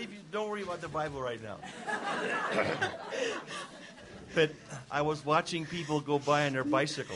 don't worry about the Bible right now. But I was watching people go by on their bicycles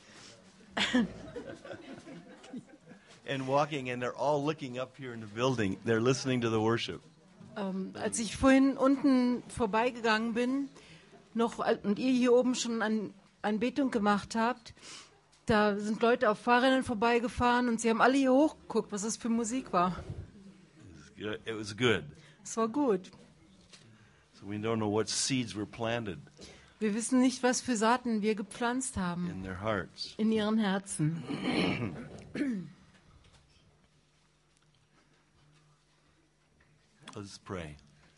and walking, and they're all looking up here in the building. They're listening to the worship. Als ich vorhin unten vorbeigegangen bin, und ihr hier oben schon Anbetung gemacht habt, da sind Leute auf Fahrrädern vorbeigefahren und sie haben alle hier hochgeguckt, was das für Musik war. It was good. Es war gut. So we don't know what seeds were planted Wir wissen nicht, was für Saaten wir gepflanzt haben in their hearts. in ihren Herzen. Let's pray.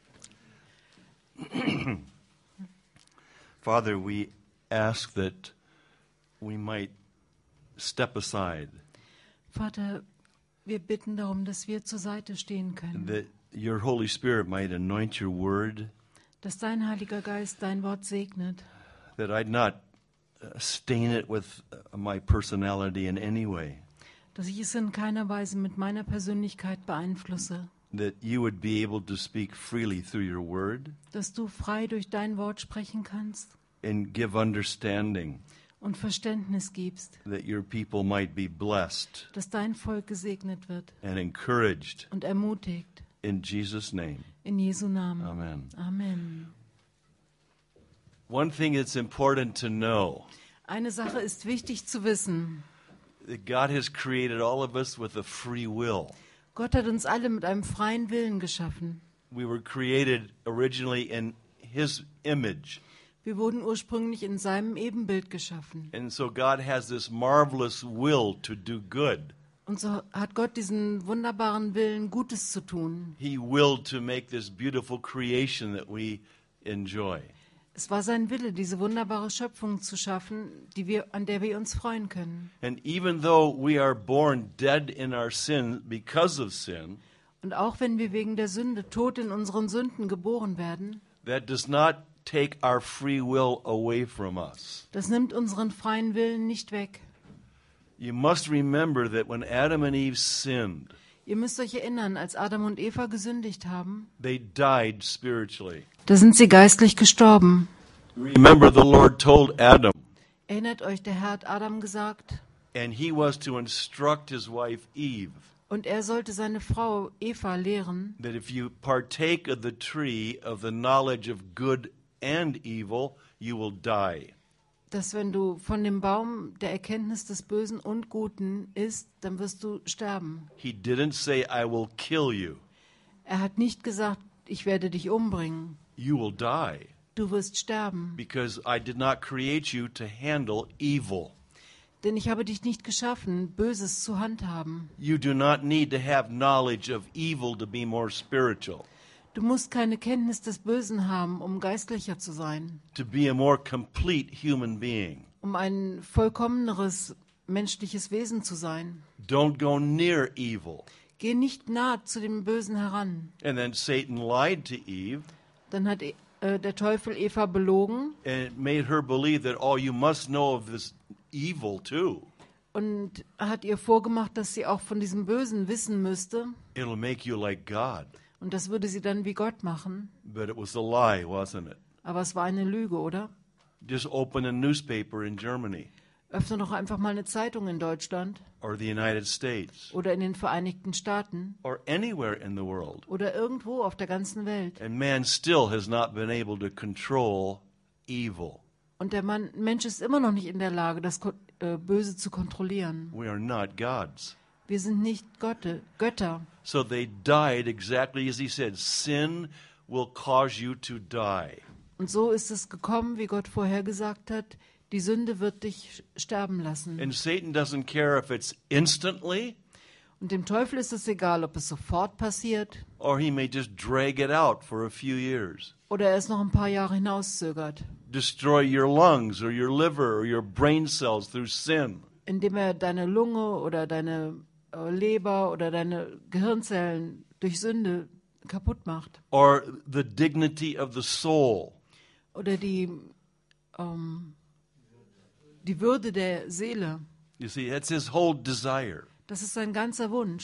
Father, we ask that we might step aside, Vater, wir bitten darum, dass wir zur Seite stehen können, that your Holy Spirit might anoint your word, dass dein Heiliger Geist dein Wort segnet, that I'd not stain it with my personality in any way, dass ich es in keiner Weise mit meiner Persönlichkeit beeinflusse, that you would be able to speak freely through your word dass du frei durch dein Wort sprechen kannst and give understanding, und Verständnis gibst, that your people might be blessed dass dein Volk gesegnet wird and encouraged. und ermutigt. In Jesus' name, In Jesu Namen. amen. Amen. One thing that's important to know, Eine Sache ist wichtig zu wissen. that God has created all of us with a free will. Gott hat uns alle mit einem freien Willen geschaffen. We were created originally in His image. Wir wurden ursprünglich in seinem Ebenbild geschaffen. And so God has this marvelous will to do good. Und so hat Gott diesen wunderbaren Willen, Gutes zu tun. He willed to make this beautiful creation that we enjoy. Es war sein Wille, diese wunderbare Schöpfung zu schaffen, an der wir uns freuen können. And even though we are born dead in our sin because of sin, Und auch wenn wir wegen der Sünde tot in unseren Sünden geboren werden, that does not take our free will away from us. das nimmt unseren freien Willen nicht weg. You must remember that when Adam and Eve sinned, Ihr müsst euch erinnern, als Adam und Eva gesündigt haben, they died spiritually. da sind sie geistlich gestorben. Remember, the Lord told Adam, Erinnert euch, der Herr hat Adam gesagt, and he was to instruct his wife Eve, und er sollte seine Frau Eva lehren, that if you partake of the tree of the knowledge of good and evil, you will die. dass wenn du von dem Baum der Erkenntnis des Bösen und Guten isst, dann wirst du sterben. He didn't say, I will kill you. Er hat nicht gesagt, ich werde dich umbringen. You will die, Du wirst sterben. because I did not create you to handle evil. Denn ich habe dich nicht geschaffen, Böses zu handhaben. You do not need to have knowledge of evil to be more spiritual, Du musst keine Kenntnis des Bösen haben, um geistlicher zu sein, to be a more complete human being. um ein vollkommeneres menschliches Wesen zu sein. Don't go near evil. Geh nicht nah zu dem Bösen heran. And then Satan lied to Eve Dann hat der Teufel Eva belogen and it made her believe that, oh, you must know of this evil too. und hat ihr vorgemacht, dass sie auch von diesem Bösen wissen müsste. It'll make you like God. Und das würde sie dann wie Gott machen. But it was a lie, wasn't it? Aber es war eine Lüge, oder? Just open a newspaper in Germany Öffne doch einfach mal eine Zeitung in Deutschland or the United States oder in den Vereinigten Staaten or anywhere in the world, oder irgendwo auf der ganzen Welt. and man still has not been able to control evil. Und der Mensch ist immer noch nicht in der Lage, das Böse zu kontrollieren. We are not gods. Wir sind nicht Götter. So they died exactly as he said. Sin will cause you to die. Und so ist es gekommen, wie Gott vorher gesagt hat, die Sünde wird dich sterben lassen. And Satan doesn't care if it's instantly Und dem Teufel ist es egal, ob es sofort passiert or he may just drag it out for a few years. oder er es noch ein paar Jahre hinauszögert, Destroy your lungs or your liver or your brain cells through sin. indem er deine Lunge oder deine Leber oder deine Gehirnzellen durch Sünde kaputt macht. Or the dignity of the soul. Oder die Würde der Seele. You see, that's his whole desire. Das ist sein ganzer Wunsch.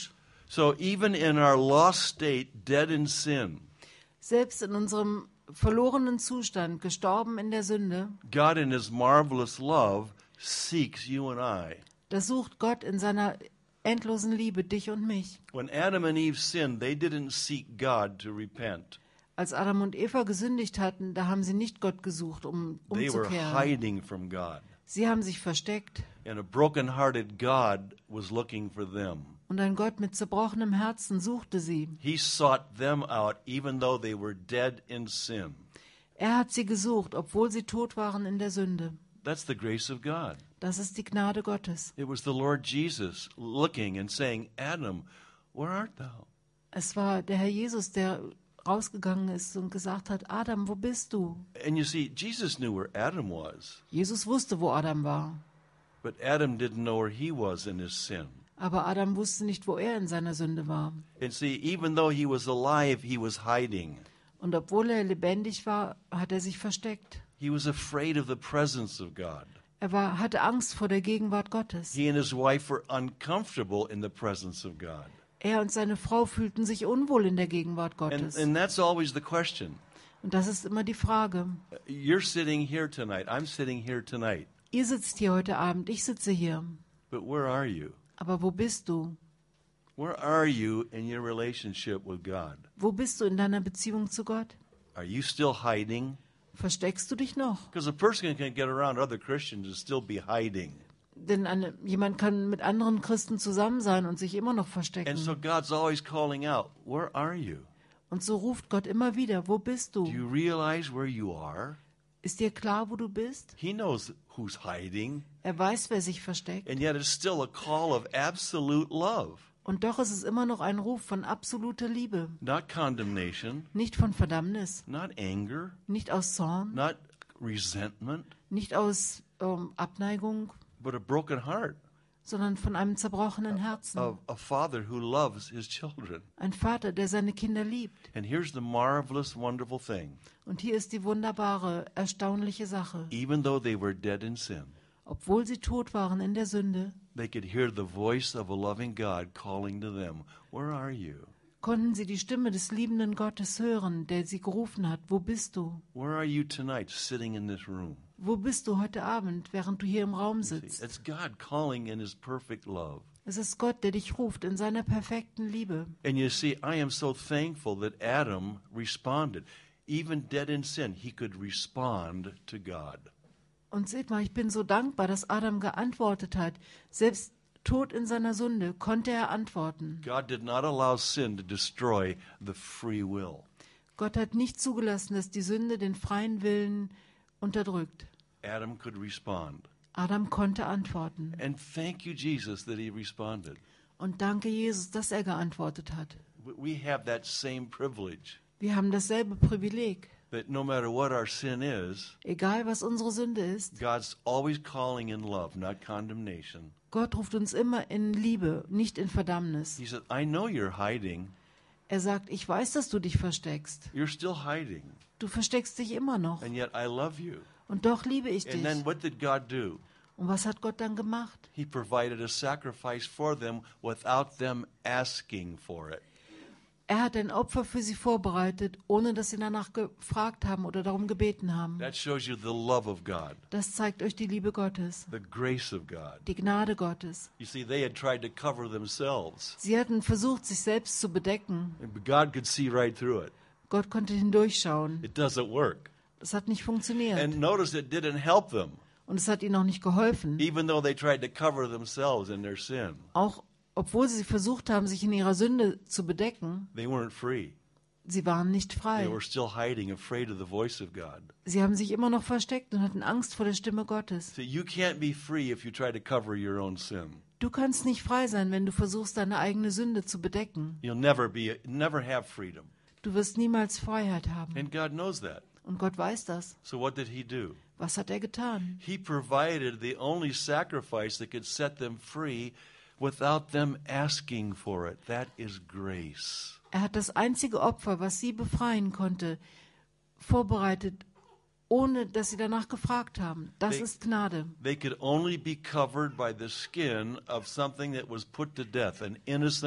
So even in our lost state, dead in sin, Selbst in unserem verlorenen Zustand, gestorben in der Sünde, God in his marvelous love seeks you and I. da sucht Gott in seiner endlosen Liebe dich und mich. When Adam and Eve sinned, they didn't seek God to repent. Als Adam und Eva gesündigt hatten, da haben sie nicht Gott gesucht, um They were umzukehren. hiding from God. Sie haben sich versteckt. And a broken-hearted God was looking for them. Und ein Gott mit zerbrochenem Herzen suchte sie. He sought them out even though they were dead in sin. Er hat sie gesucht, obwohl sie tot waren in der Sünde. That's the grace of God. Das ist die Gnade Gottes. It was the Lord Jesus looking and saying, Adam, where art thou? Es war der Herr Jesus, der rausgegangen ist und gesagt hat, Adam, wo bist du? And you see, Jesus knew where Adam was, Jesus wusste, wo Adam war. but Adam didn't know where he was in his sin. Aber Adam wusste nicht, wo er in seiner Sünde war. And see, even though he was alive, he was hiding. Und obwohl er lebendig war, hat er sich versteckt. He was afraid of the presence of God. Hatte Angst vor der Gegenwart Gottes. He and his wife were uncomfortable in the presence of God. Er und seine Frau fühlten sich unwohl in der Gegenwart Gottes. And that's always the question. Und das ist immer die Frage. You're sitting here tonight. I'm sitting here tonight. Ihr sitzt hier heute Abend, ich sitze hier. But where are you? Aber wo bist du? Where are you in your relationship with God? Wo bist du in deiner Beziehung zu Gott? Are you still hiding? Versteckst du dich noch? Because a person can get around other Christians and still be hiding. Denn jemand kann mit anderen Christen zusammen sein und sich immer noch verstecken. And so God's always calling out, where are you? Und so ruft Gott immer wieder, wo bist Do du? you realize where you are? Ist dir klar, wo du bist? He knows who's hiding. Er weiß, wer sich versteckt. And yet it's still a call of absolute love, Und doch ist es immer noch ein Ruf von absoluter Liebe. not condemnation, Nicht von Verdammnis, not anger, nicht aus Zorn, not resentment, nicht aus Abneigung, but a broken heart sondern von einem zerbrochenen Herzen. of a father who loves his children. Ein Vater, der seine Kinder liebt. And here's the marvelous, wonderful thing. Und hier ist die wunderbare, erstaunliche Sache. Even though they were dead in sin, Obwohl sie tot waren in der Sünde, they could hear the voice of a loving God calling to them, where are you? konnten sie die Stimme des liebenden Gottes hören, der sie gerufen hat. Wo bist du? Where are you tonight sitting in this room? Wo bist du heute Abend, während du hier im Raum See, sitzt? it's God calling in his perfect love. Es ist Gott, der dich ruft in seiner perfekten Liebe. And you see, I am so thankful that Adam responded. Even dead in sin, he could respond to God. Und seht mal, ich bin so dankbar, dass Adam geantwortet hat. Selbst tot in seiner Sünde konnte er antworten. God did not allow sin to destroy the free will. Gott hat nicht zugelassen, dass die Sünde den freien Willen unterdrückt. Adam could respond. Adam konnte antworten. And thank you, Jesus, that he responded. Und danke Jesus, dass er geantwortet hat. We have that same privilege, Wir haben dasselbe Privileg. that no matter what our sin is, Egal, was unsere Sünde ist, God's always calling in love, not condemnation. Gott ruft uns immer in Liebe, nicht in Verdammnis. He said, I know you're hiding. Er sagt, ich weiß, dass du dich versteckst. You're still hiding. Du versteckst dich immer noch. And yet I love you. Und doch liebe ich And dich. then what did God do? Und was hat Gott dann gemacht? He provided a sacrifice for them without them asking for it. Er hat ein Opfer für sie vorbereitet, ohne dass sie danach gefragt haben oder darum gebeten haben. That shows you the love of God, Das zeigt euch die Liebe Gottes, the grace of God. die Gnade Gottes. You see, they had tried to cover themselves, Sie hatten versucht, sich selbst zu bedecken. but God could see right through it. Gott konnte hindurchschauen. It doesn't work. Das hat nicht funktioniert. And notice it didn't help them, Und es hat ihnen auch nicht geholfen. even though they tried to cover themselves in their sin. Auch obwohl sie versucht haben, sich in ihrer Sünde zu bedecken, They weren't free. sie waren nicht They frei. were still hiding, afraid of the voice of God. Sie haben sich immer noch versteckt und hatten Angst vor der Stimme Gottes. So you can't be free if you try to cover your own sin. Du kannst nicht frei sein, wenn du versuchst, deine eigene Sünde zu bedecken. You'll never have freedom. Du wirst niemals Freiheit haben. And God knows that. Und Gott weiß das. So what did he do? Was hat er getan? He provided the only sacrifice that could set them free without them asking for it. That is grace. Er hat das einzige Opfer, was sie befreien konnte, vorbereitet, ohne dass sie danach gefragt haben. Das ist Gnade. They could only be covered by the skin of something that was put to death, an innocent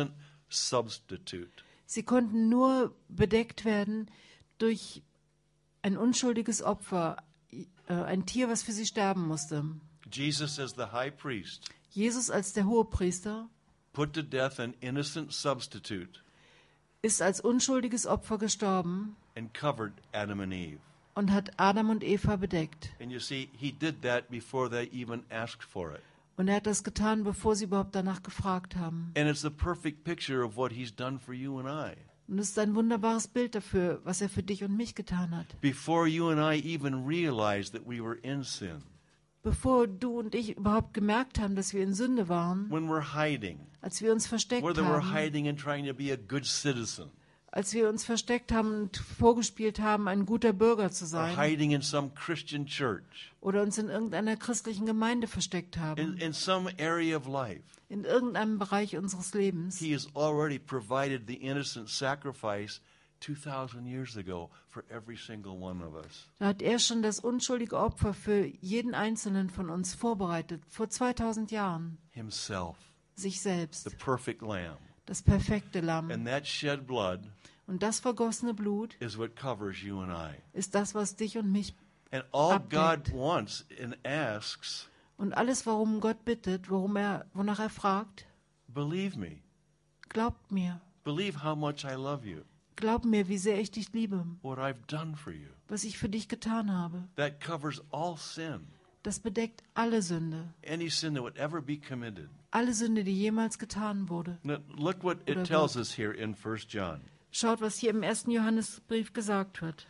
substitute. Sie konnten nur bedeckt werden durch ein unschuldiges Opfer, ein Tier, was für sie sterben musste. Jesus as the high priest Jesus als der Hohepriester put to death an innocent substitute ist als unschuldiges Opfer gestorben and covered Adam and Eve. und hat Adam und Eva bedeckt. And you see, he did that before they even asked for it. Und er hat das getan, bevor sie überhaupt danach gefragt haben. And it's the perfect picture of what he's done for you and I. Und es ist ein wunderbares Bild dafür, was er für dich und mich getan hat. Before you and I even realized that we were in sin, Bevor du und ich überhaupt gemerkt haben, dass wir in Sünde waren, when we're hiding, als wir uns versteckt whether we're haben, hiding and trying to be a good citizen, als wir uns versteckt haben und vorgespielt haben, ein guter Bürger zu or sein, hiding in some Christian church, oder uns in irgendeiner christlichen Gemeinde versteckt haben, in some area of life, in irgendeinem Bereich unseres Lebens, he has already provided the innocent sacrifice 2,000 years ago for every single one of us. da hat er schon das unschuldige Opfer für jeden Einzelnen von uns vorbereitet, vor 2000 Jahren, Himself, sich the selbst, perfect Lamb. das perfekte Lamm. And that shed blood Und das vergossene Blut is what covers you and I. ist das, was dich und mich And all Abdeckt. God wants and asks, und alles, worum Gott bittet, wonach er fragt, believe me. glaubt mir. Believe how much I love you, Glaub mir, wie sehr ich dich liebe, what I've done for you. was ich für dich getan habe. That covers all sin, Das bedeckt alle Sünde, any sin that would ever be committed. alle Sünde, die jemals getan wurde. Now, look what Oder it tells us here in 1 John. Schaut, was hier im 1. Johannesbrief gesagt wird.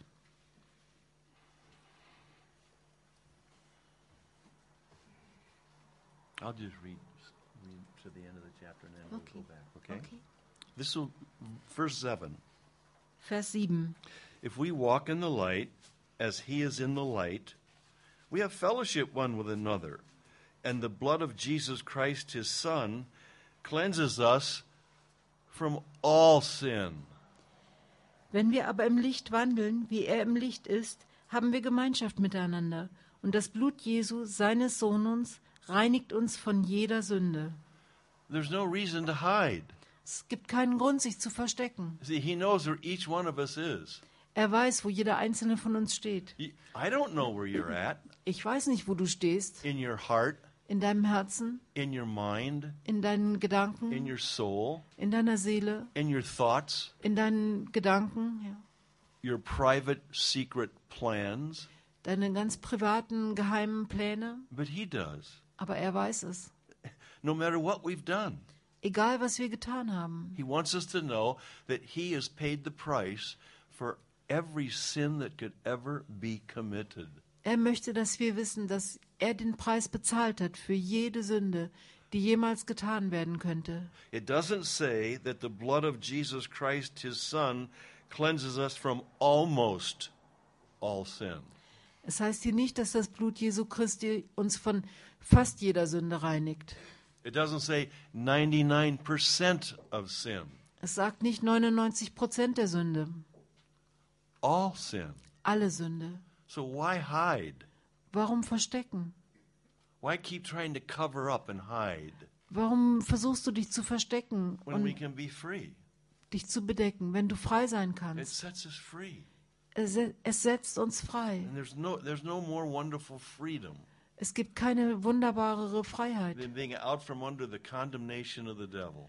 I'll just read to the end of the chapter and then we'll Okay. go back, okay? This will, verse 7. Vers 7. If we walk in the light, as he is in the light, we have fellowship one with another. And the blood of Jesus Christ, his Son, cleanses us from all sin. Wenn wir aber im Licht wandeln, wie er im Licht ist, haben wir Gemeinschaft miteinander. Und das Blut Jesu, seines Sohnes, reinigt uns von jeder Sünde. There's no reason to hide. Es gibt keinen Grund, sich zu verstecken. See, he knows where each one of us is. Er weiß, wo jeder einzelne von uns steht. I don't know where you're at. Ich weiß nicht, wo du stehst. In your heart, In deinem Herzen, in your mind, in deinen Gedanken, in your soul, in deiner Seele, in your thoughts, in deinen Gedanken, ja. your private, secret plans. Deine ganz privaten, geheimen Pläne. But he does. Aber er weiß es. No matter what we've done. Egal, was wir getan haben. He wants us to know that he has paid the price for every sin that could ever be committed. Er möchte, dass wir wissen, dass er den Preis bezahlt hat für jede Sünde, die jemals getan werden könnte. It doesn't say that the blood of Jesus Christ, his Son, cleanses us from almost all sin. Es heißt hier nicht, dass das Blut Jesu Christi uns von fast jeder Sünde reinigt. It doesn't say 99% of sin. Es sagt nicht 99% der Sünde, All sin. alle Sünde. So why hide? Warum verstecken? Why keep trying to cover up and hide Warum versuchst du dich zu verstecken when we und can be free? dich zu bedecken, wenn du frei sein It kannst? sets us free. Es setzt uns frei. And there's no more wonderful freedom Es gibt keine wunderbarere Freiheit, than being out from under the condemnation of the devil.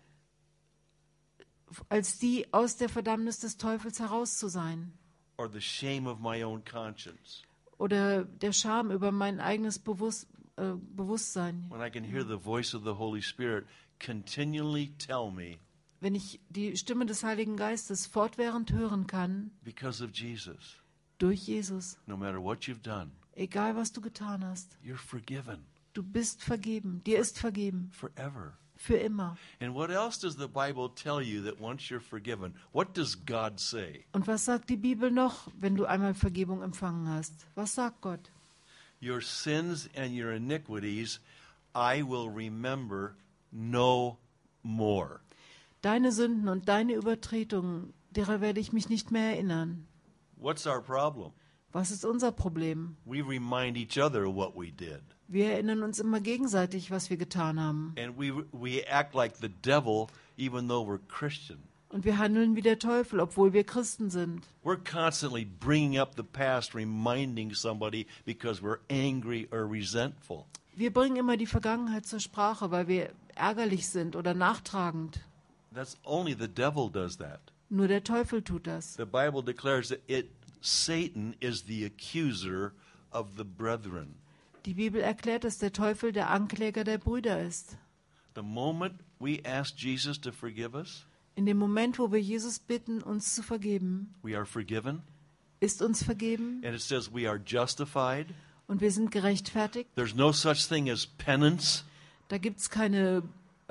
als die aus der Verdammnis des Teufels heraus zu sein. Or the shame of my own conscience. Oder der Scham über mein eigenes Bewusstsein. When I can hear the voice of the Holy Spirit continually tell me, Wenn ich die Stimme des Heiligen Geistes fortwährend hören kann, because of Jesus, durch Jesus, no matter what you've done, egal was du getan hast, you're forgiven du bist vergeben, dir ist vergeben, forever. für immer. And what else does the Bible tell you that once you're forgiven? What does God say? Und was sagt die Bibel noch, wenn du einmal Vergebung empfangen hast? Was sagt Gott? Your sins and your iniquities I will remember no more. Deine Sünden und deine Übertretungen, derer werde ich mich nicht mehr erinnern. What's our problem? Was ist unser Problem? We remind each other of what we did. Wir erinnern uns immer gegenseitig, was wir getan haben. And we act like the devil even though we're Christian. Und wir handeln wie der Teufel, obwohl wir Christen sind. We're constantly bringing up the past, reminding somebody because we're angry or resentful. Wir bringen immer die Vergangenheit zur Sprache, weil wir ärgerlich sind oder nachtragend. That's only the devil does that. Nur der Teufel tut das. The Bible declares that Satan is the accuser of the brethren. Die Bibel erklärt, dass der Teufel der Ankläger der Brüder ist. The moment we ask Jesus to forgive us, In dem Moment, wo wir Jesus bitten, uns zu vergeben, we are forgiven. ist uns vergeben And it says we are justified. und wir sind gerechtfertigt. There's no such thing as penance. Da gibt es keine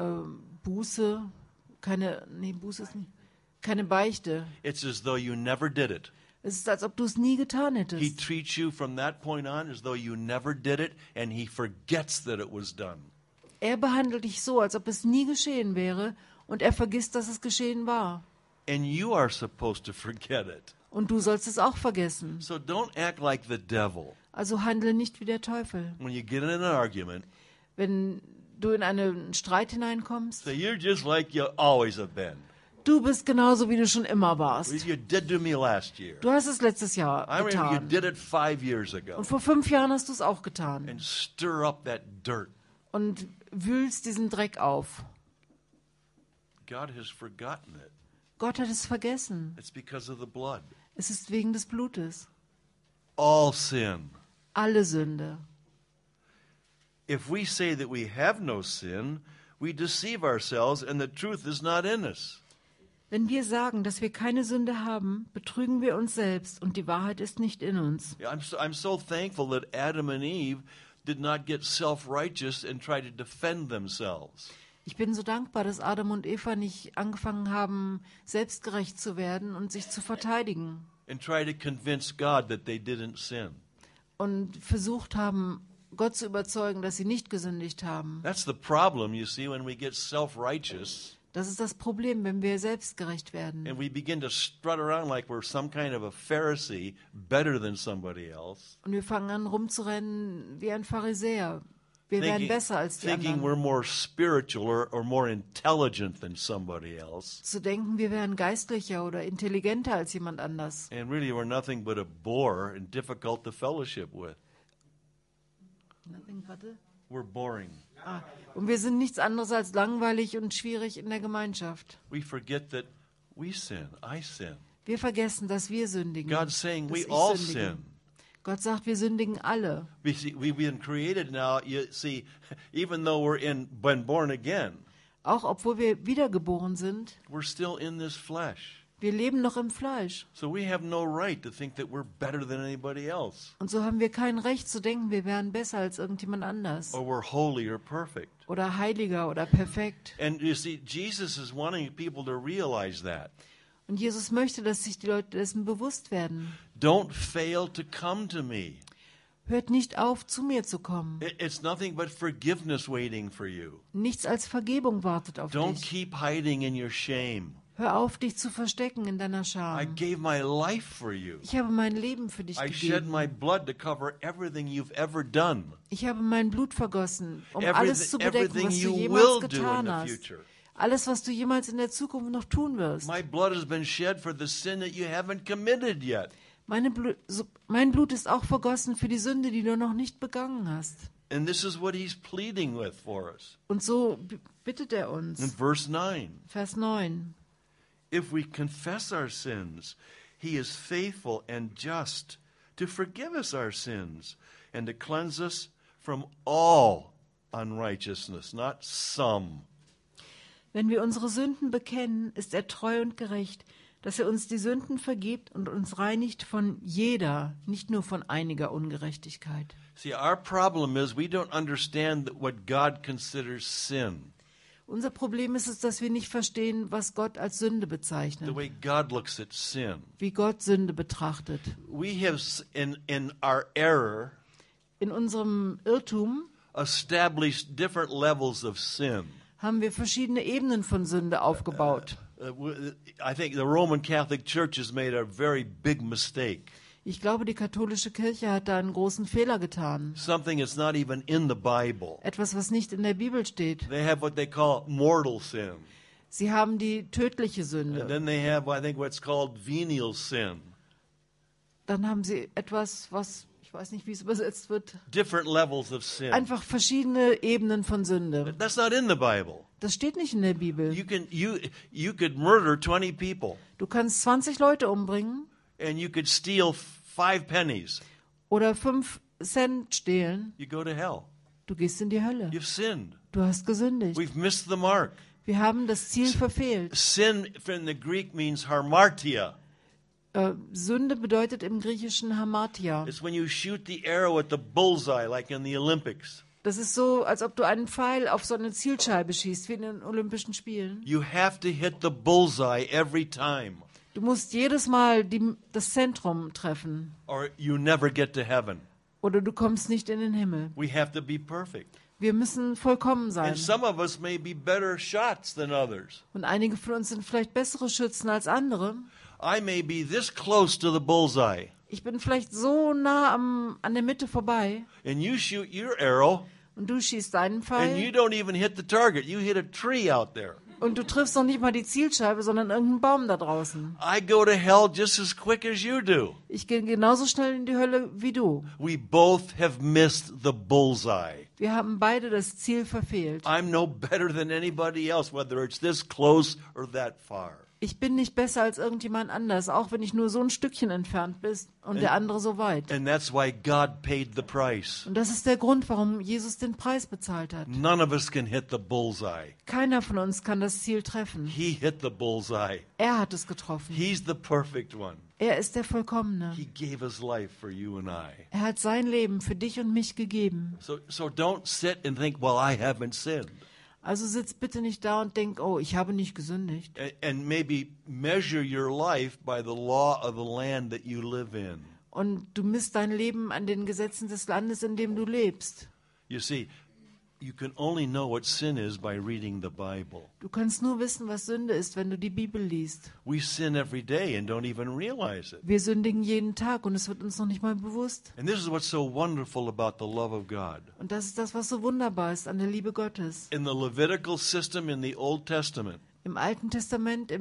Buße, Buße ist nicht, keine Beichte. It's as though you never did it. Es ist, als ob du es nie getan He hättest. treats you from that point on as though you never did it, and he forgets that it was done. Er behandelt dich so, als ob es nie geschehen wäre, und er vergisst, dass es geschehen war. And you are supposed to forget it. Und du sollst es auch vergessen. So don't act like the devil. Also handle nicht wie der Teufel. When you get in an argument, Wenn du in einen Streit hineinkommst, say, you're just like you always have been. du bist genauso, wie du schon immer warst. You did to me last year. Du hast es letztes Jahr I remember you getan. did it 5 years ago. Und vor 5 Jahren hast du es auch getan. And stir up that dirt. Und wühlst diesen Dreck auf. God has forgotten it. Gott hat es vergessen. It's because of the blood. Es ist wegen des Blutes. All sin. Alle Sünde. If we say that we have no sin, we deceive ourselves and the truth is not in us. Wenn wir sagen, dass wir keine Sünde haben, betrügen wir uns selbst und die Wahrheit ist nicht in uns. I'm so thankful that Adam and Eve did not get self-righteous and try to defend themselves. Ich bin so dankbar, dass Adam und Eva nicht angefangen haben, selbstgerecht zu werden und sich zu verteidigen And try to convince God that they didn't sin. und versucht haben, Gott zu überzeugen, dass sie nicht gesündigt haben. That's the problem, you see, when we get self-righteous Das ist das Problem, wenn wir selbstgerecht werden. and we begin to strut around like we're some kind of a Pharisee, better than somebody else. Und wir fangen an rumzurennen wie ein Pharisäer. Wir werden besser als die thinking anderen. we're more spiritual or more intelligent than somebody else. Zu denken, wir wären geistlicher oder intelligenter als jemand anders. And really we're nothing but a bore and difficult to fellowship with. We're boring. Und wir sind nichts anderes als langweilig und schwierig in der Gemeinschaft. We forget that we sin. I sin. Wir vergessen, dass wir sündigen. God's saying dass we ich all sündige. sin. Gott sagt, wir sündigen alle. We've been created now, you see, even though been born again, Auch obwohl wir wiedergeboren sind, we're still in this flesh. wir leben noch im Fleisch. So we have no right to think that we're better than anybody else, Und so haben wir kein Recht zu denken, wir wären besser als irgendjemand anders. or we're holy or perfect. Oder heiliger oder perfekt. And you see, Jesus is wanting people to realize that. Und Jesus möchte, dass sich die Leute dessen bewusst werden. Don't fail to come to me. Hört nicht auf, zu mir zu kommen. It's nothing but forgiveness waiting for you. Nichts als Vergebung wartet auf Don't dich. keep hiding in your shame. Hör auf, dich zu verstecken in deiner I Scham. gave my life for you. Ich habe mein Leben für dich I shed gegeben. my blood to cover everything you've ever done. Ich habe mein Blut vergossen, um alles zu bedecken, Everything was du you will jemals do in getan the hast. future. Alles, was du jemals in der Zukunft noch tun wirst. My blood has been shed for the sin that you haven't committed yet. Mein Blut ist auch vergossen für die Sünde, die du noch nicht begangen hast. And this is what he's pleading with for us. Und so bittet er In uns. verse 9, Vers 9. if we confess our sins, he is faithful and just to forgive us our sins and to cleanse us from all unrighteousness, not some. Wenn wir unsere Sünden bekennen, ist er treu und gerecht, dass er uns die Sünden vergibt und uns reinigt von jeder, nicht nur von einiger Ungerechtigkeit. See, our problem is we don't understand what God considers sin, Unser Problem ist es, dass wir nicht verstehen, was Gott als Sünde the bezeichnet, way God looks at sin. wie Gott Sünde betrachtet. We have, in our error, In unserem Irrtum established different levels of sin. haben wir verschiedene Ebenen von Sünde aufgebaut. I think the Roman Catholic Church has made a very big mistake. Ich glaube, die katholische Kirche hat da einen großen Fehler getan. Something that's not even in the Bible. Etwas, was nicht in der Bibel steht. They have what they call mortal sin. Sie haben die tödliche And Sünde. then they have, I think, what's called venial sin. Dann haben sie etwas, was, ich weiß nicht, wie es übersetzt wird, Different levels of sin. einfach verschiedene Ebenen von Sünde. That's not in the Bible. Das steht nicht in der Bibel. You could murder 20 people Du kannst 20 Leute umbringen and you could steal 5 pennies. oder 5 Cent stehlen. You go to hell. Du gehst in die Hölle. You've sinned. Du hast gesündigt. We've missed the mark. Wir haben das Ziel verfehlt. Sin from the Greek means harmartia. Sünde bedeutet im Griechischen Hamartia. It's when you shoot the arrow at the bullseye, like in the Olympics. Das ist so, als ob du einen Pfeil auf so eine Zielscheibe schießt, wie in den Olympischen Spielen. You have to hit the bullseye every time, Du musst jedes Mal das Zentrum treffen, or you never get to heaven. oder du kommst nicht in den Himmel. We have to be perfect. Wir müssen vollkommen sein. And some of us may be better shots than others. Und einige von uns sind vielleicht bessere Schützen als andere. I may be this close to the bullseye, Ich bin vielleicht so nah an der Mitte vorbei and you shoot your arrow, und du schießt deinen and Pfeil you don't even hit the target. You hit a tree out there. und du triffst noch nicht mal die Zielscheibe, sondern irgendeinen Baum da draußen. I go to hell just as quick as you do. Ich gehe genauso schnell in die Hölle wie du. We both have missed the bullseye. Wir haben beide das Ziel verfehlt. I'm no better than anybody else, whether it's this close or that far. Ich bin nicht besser als irgendjemand anders, auch wenn ich nur so ein Stückchen entfernt bin und der andere so weit. And that's why God paid the price. Und das ist der Grund, warum Jesus den Preis bezahlt hat. None of us can hit the bullseye. Keiner von uns kann das Ziel treffen. He hit the bullseye. Er hat es getroffen. He's the perfect one. Er ist der Vollkommene. He gave his life for you and I. Er hat sein Leben für dich und mich gegeben. So don't sit and think, well, I haven't sinned. Also sitz bitte nicht da und denk, oh, ich habe nicht gesündigt. And maybe measure your life by the law of the land that you live in. Und du misst dein Leben an den Gesetzen des Landes, in dem du lebst. You see, you can only know what sin is by reading the Bible. Du kannst nur wissen, was Sünde ist, wenn du die Bibel liest. We sin every day and don't even realize it. Wir sündigen jeden Tag und es wird uns noch nicht mal bewusst. And this is what's so wonderful about the love of God. Und das ist das, was so wunderbar ist an der Liebe Gottes. In the Levitical system in the Old Testament, Im Alten Testament,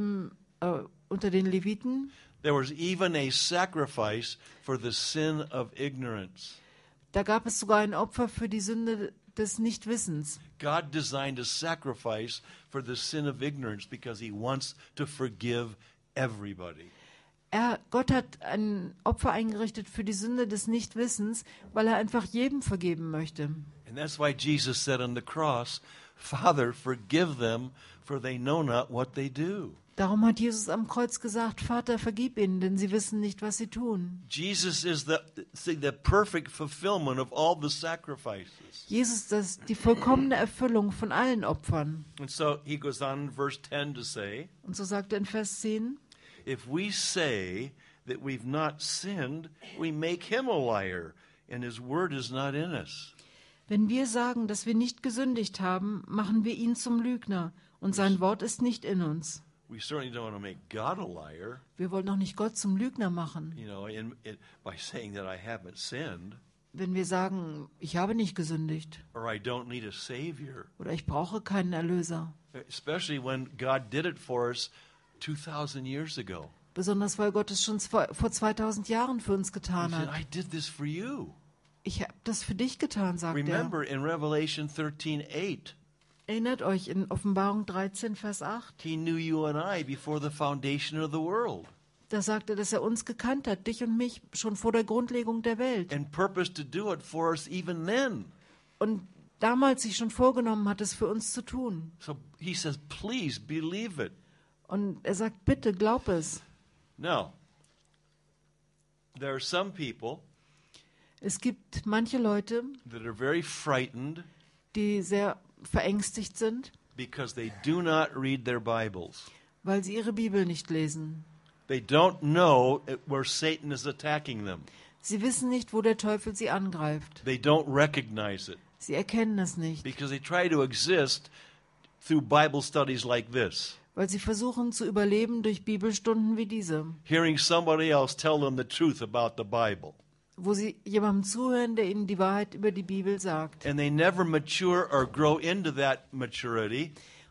unter den Leviten, there was even a sacrifice for the sin of ignorance. da gab es sogar ein Opfer für die Sünde des Nichtwissens. God designed a sacrifice for the sin of ignorance because he wants to forgive everybody. Gott hat ein Opfer eingerichtet für die Sünde des Nichtwissens, weil er einfach jedem vergeben möchte. And that's why Jesus said on the cross, Father, forgive them, for they know not what they do. Darum hat Jesus am Kreuz gesagt, Vater, vergib ihnen, denn sie wissen nicht, was sie tun. Jesus is the perfect fulfillment of all the sacrifices. Jesus ist die vollkommene Erfüllung von allen Opfern. And so he goes on in verse 10 to say, Und so sagt er in Vers 10, if we say that we've not sinned, we make him a liar, and his word is not in us. wenn wir sagen, dass wir nicht gesündigt haben, machen wir ihn zum Lügner und sein Wort ist nicht in uns. We certainly don't want to make God a liar, Wir wollen doch nicht Gott zum Lügner machen, by saying that I haven't sinned, wenn wir sagen, ich habe nicht gesündigt or I don't need a savior. oder ich brauche keinen Erlöser. Especially when God did it for us 2,000 years ago. Besonders weil Gott es schon vor 2000 Jahren für uns He getan said, hat. I did this for you. Ich habe das für dich getan, sagt er. Remember in Revelation 13:8, Erinnert euch in Offenbarung 13, Vers 8. he knew you and I before the foundation of the world Da sagt er, dass er uns gekannt hat, dich und mich, schon vor der Grundlegung der Welt. and purposed to do it for us even then. Und damals sich schon vorgenommen hat, es für uns zu tun. So he says, please believe it. Und er sagt, bitte, glaub es. Now, there are some people Es gibt manche Leute, that are very frightened die sehr verängstigt sind, because they do not read their Bibles. weil sie ihre Bibel nicht lesen. They don't know where Satan is attacking them. Sie wissen nicht, wo der Teufel sie angreift. They don't recognize it Sie erkennen es nicht, because they try to exist through Bible studies like this, weil sie versuchen zu überleben durch Bibelstunden wie diese, hearing somebody else tell them the truth about the Bible. wo sie jemandem zuhören, der ihnen die Wahrheit über die Bibel sagt. And they never mature or grow into that maturity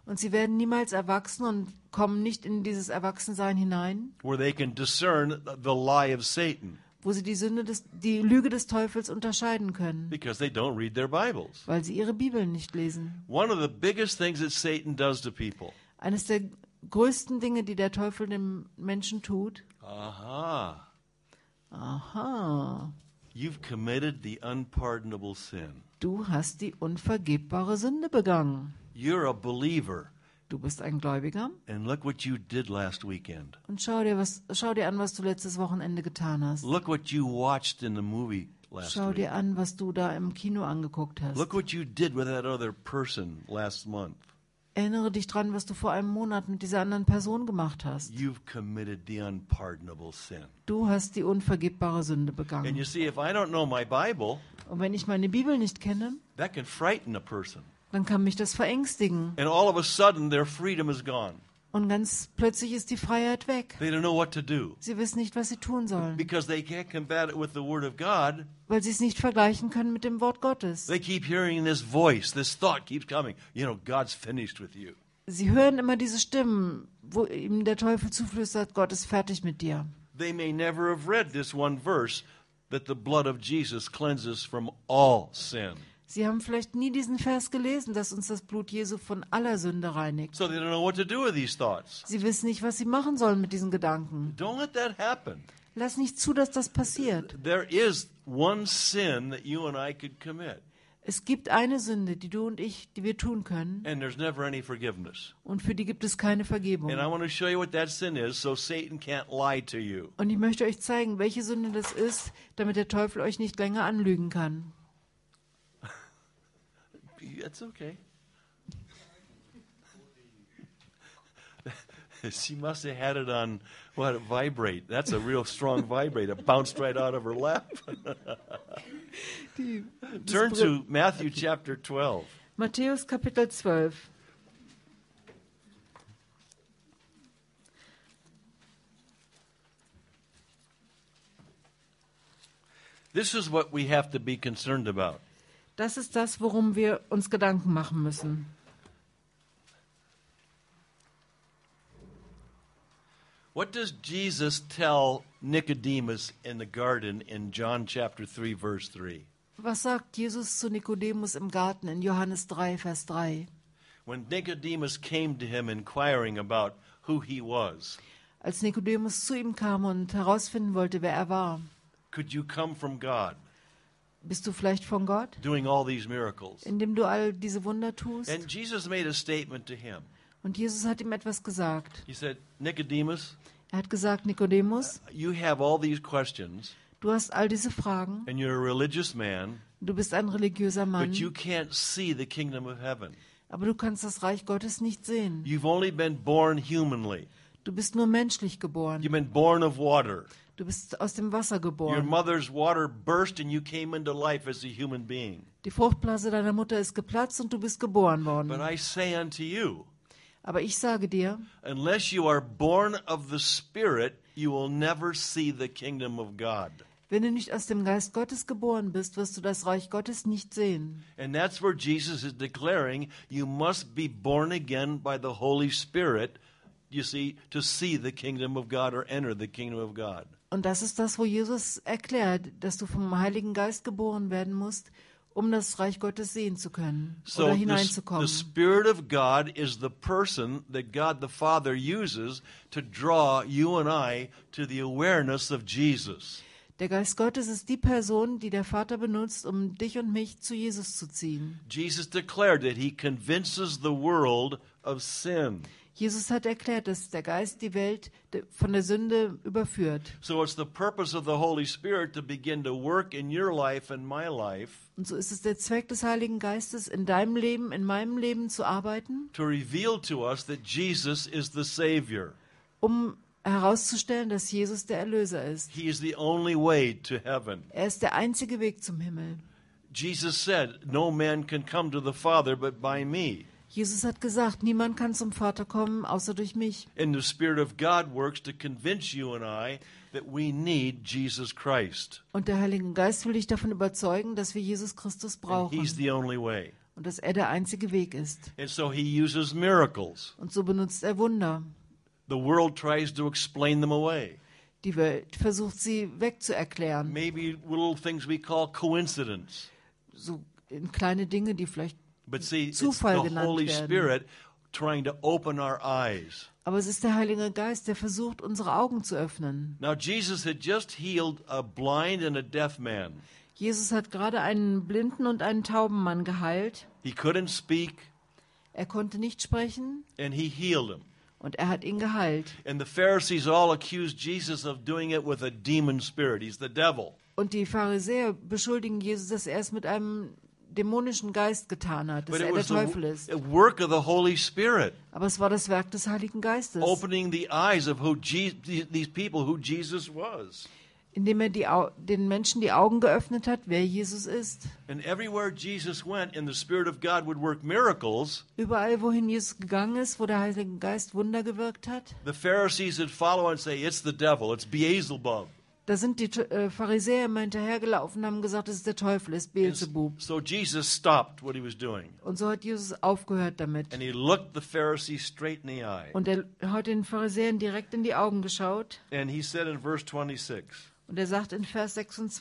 Und sie werden niemals erwachsen und kommen nicht in dieses Erwachsensein hinein, where they can discern the lie of Satan wo sie die Lüge des Teufels unterscheiden können, because they don't read their Bibles. weil sie ihre Bibeln nicht lesen. One of the biggest things that Satan does to people. Eines der größten Dinge, die der Teufel dem Menschen tut, Aha. aha, You've committed the unpardonable sin. du hast die unvergebbare Sünde begangen. You're a believer. Du bist ein Gläubiger And look what you did last weekend. und schau dir an, was du letztes Wochenende getan hast. Look what you watched in the movie last Schau week. dir an, was du da im Kino angeguckt hast. Look what you did with that other person last month. Erinnere dich dran, was du vor einem Monat mit dieser anderen Person gemacht hast. You've committed the unpardonable sin. Du hast die unvergebbare Sünde And you begangen. see, if I don't know my Bible, Und wenn ich meine Bibel nicht kenne, that can frighten a person. dann kann mich das verängstigen. And all of a sudden, their freedom is gone. Und ganz plötzlich ist die Freiheit weg. They don't know what to do Sie wissen nicht, was sie tun sollen, because they can't combat it with the Word of God. weil sie es nicht vergleichen können mit dem Wort Gottes. They keep hearing this voice, this thought keeps coming. You know, God's finished with you. Sie hören immer diese Stimmen, wo ihm der Teufel zuflüstert, Gott ist fertig mit dir. They may never have read this one verse that the blood of Jesus cleanses from all sin. Sie haben vielleicht nie diesen Vers gelesen, dass uns das Blut Jesu von aller Sünde reinigt. So they don't know what to do with these thoughts. Sie wissen nicht, was sie machen sollen mit diesen Gedanken. Don't let that happen. Lass nicht zu, dass das passiert. There is one sin that you and I could commit, Es gibt eine Sünde, die du und ich, die wir tun können, and there's never any forgiveness. und für die gibt es keine Vergebung. And I want to show you what that sin is so Satan can't lie to you. Und ich möchte euch zeigen, welche Sünde das ist, damit der Teufel euch nicht länger anlügen kann. That's okay. She must have had it on, what, vibrate. That's a real strong vibrate. It bounced right out of her lap. Turn to Matthew chapter 12. Matthäus Kapitel 12. This is what we have to be concerned about. Das ist das, worum wir uns Gedanken machen müssen. What does Jesus tell Nicodemus in the garden in John chapter 3, verse 3? Was sagt Jesus zu Nikodemus im Garten in Johannes 3, Vers 3? When Nicodemus came to him inquiring about who he was, Als Nikodemus zu ihm kam und herausfinden wollte, wer er war. could you come from God Bist du vielleicht von Gott, doing all these miracles? indem du all diese Wunder tust? And Jesus made a statement to him. Und Jesus hat ihm etwas gesagt. He said, Nicodemus, Er hat gesagt, Nikodemus, you have all these questions, du hast all diese Fragen, and you're a religious man, du bist ein religiöser Mann, but you can't see the kingdom of heaven. aber du kannst das Reich Gottes nicht sehen. You've only been born humanly. Du bist nur menschlich geboren. You've been born of water. Du bist aus dem Wasser Your geboren. mother's water burst and you came into life as a human being. Die Fruchtblase deiner Mutter ist geplatzt und du bist geboren But worden. I say unto you, Aber ich sage dir, unless you are born of the Spirit, you will never see the kingdom of God. wenn du nicht aus dem Geist Gottes geboren bist, wirst du das Reich Gottes nicht sehen. And that's where Jesus is declaring you must be born again by the Holy Spirit, you see, to see the kingdom of God or enter the kingdom of God. Und das ist das, wo Jesus erklärt, dass du vom Heiligen Geist geboren werden musst, um das Reich Gottes sehen zu können So oder the hineinzukommen. Spirit of God is the person that God the Father uses to draw you and I to the awareness of Jesus. Der Geist Gottes ist die Person, die der Vater benutzt, um dich und mich zu Jesus zu ziehen. Jesus declared that he convinces the world of sin. Jesus hat erklärt, dass der Geist die Welt von der Sünde überführt. So it's the purpose of the Holy Spirit to begin to work in your life and my life Und so ist es der Zweck des Heiligen Geistes, in deinem Leben, in meinem Leben zu arbeiten, to reveal to us that Jesus is the Savior. um herauszustellen, dass Jesus der Erlöser ist. He is the only way to heaven. Er ist der einzige Weg zum Himmel. Jesus said, no man can come to the Father but by me. Jesus hat gesagt, niemand kann zum Vater kommen, außer durch mich. And the Spirit of God works to convince you and I that we need Jesus Christ. Und der Heilige Geist will dich davon überzeugen, dass wir Jesus Christus And brauchen. he's the only way. und dass er der einzige Weg ist. And so he uses miracles. Und so benutzt er Wunder. The world tries to explain them away. Die Welt versucht sie wegzuerklären. Maybe little things we call coincidence. So in kleine Dinge, die vielleicht But see, it's Zufall the genannt Holy werden. Spirit trying to open our eyes. Aber es ist der Heilige Geist, der versucht, unsere Augen zu öffnen. Now, Jesus had just healed a blind and a deaf man. Jesus hat gerade einen blinden und einen tauben Mann geheilt. He couldn't speak, Er konnte nicht sprechen and he healed him. und er hat ihn geheilt. And the Pharisees all accused Jesus of doing it with a demon spirit. He's the devil. Und die Pharisäer beschuldigen Jesus, dass er es mit einem dämonischen Geist getan hat, dass But it er der was Teufel ist. a work of the Holy Spirit, Aber es war das Werk des Heiligen Geistes, opening the eyes of these people, who Jesus was. indem er den Menschen die Augen geöffnet hat, wer Jesus ist. And everywhere Jesus went, and the Spirit of God would work miracles, Überall, wohin Jesus gegangen ist, wo der Heilige Geist Wunder gewirkt hat, the Pharisees would follow and say, "It's the devil. It's Beelzebub." da sind die Pharisäer immer hinterhergelaufen und haben gesagt, es ist der Teufel, es ist Beelzebub. So Jesus stopped what he was doing, Und so hat Jesus aufgehört damit. and he looked the Pharisees straight in the eye, Und er hat den Pharisäern direkt in die Augen geschaut. and he said in verse 26, Und er sagt in Vers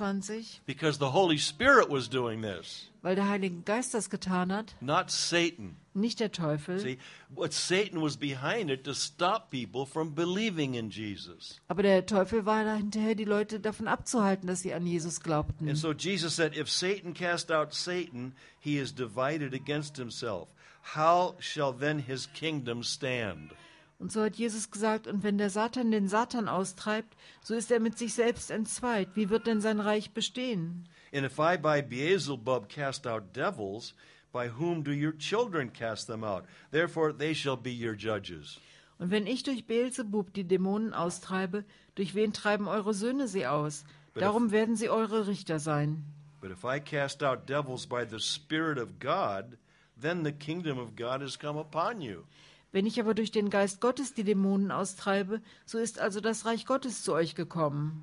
26, because the Holy Spirit was doing this, weil der Heilige Geist das getan hat, not Satan. nicht der Teufel, See, what Satan was behind it to stop people from believing in Jesus. aber der Teufel war da hinterher, die Leute davon abzuhalten, dass sie an Jesus glaubten. And so Jesus said, if Satan cast out Satan, he is divided against himself. How shall then his kingdom stand? Und so hat Jesus gesagt, und wenn der Satan den Satan austreibt, so ist er mit sich selbst entzweit. Wie wird denn sein Reich bestehen? And if I by Beelzebub cast out devils, by whom do your children cast them out? Therefore they shall be your judges. Und wenn ich durch Beelzebub die Dämonen austreibe, durch wen treiben eure Söhne sie aus? Darum werden sie eure Richter sein. But if I cast out devils by the Spirit of God, then the kingdom of God has come upon you. Wenn ich aber durch den Geist Gottes die Dämonen austreibe, so ist also das Reich Gottes zu euch gekommen.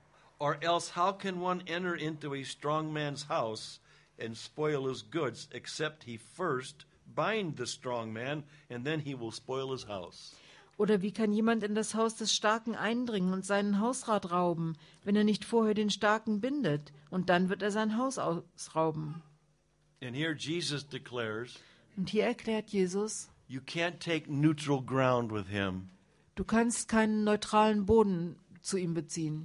Or else how can one enter into a strong man's house and spoil his goods, except he first bind the strong man, and then he will spoil his house? Oder wie kann jemand in das Haus des Starken eindringen und seinen Hausrat rauben, wenn er nicht vorher den Starken bindet, und dann wird er sein Haus ausrauben? And here Jesus declares, Und hier erklärt Jesus, you can't take neutral ground with him. du kannst keinen neutralen Boden zu ihm beziehen.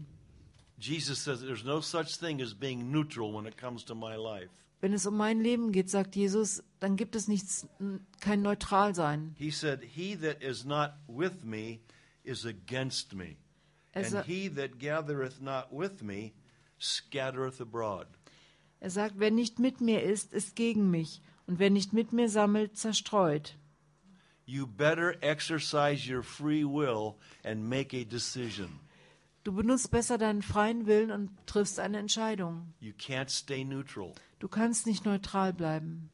Jesus says there's no such thing as being neutral when it comes to my life. Wenn es um mein Leben geht, sagt Jesus, dann gibt es kein Neutralsein. He said, he that is not with me is against me, Er, and sa he that gathereth not with me scattereth abroad. er sagt, wer nicht mit mir ist gegen mich. Und wer nicht mit mir sammelt, zerstreut. You better exercise your free will and make a decision. Du benutzt besser deinen freien Willen und triffst eine Entscheidung. You can't stay neutral. Du kannst nicht neutral bleiben.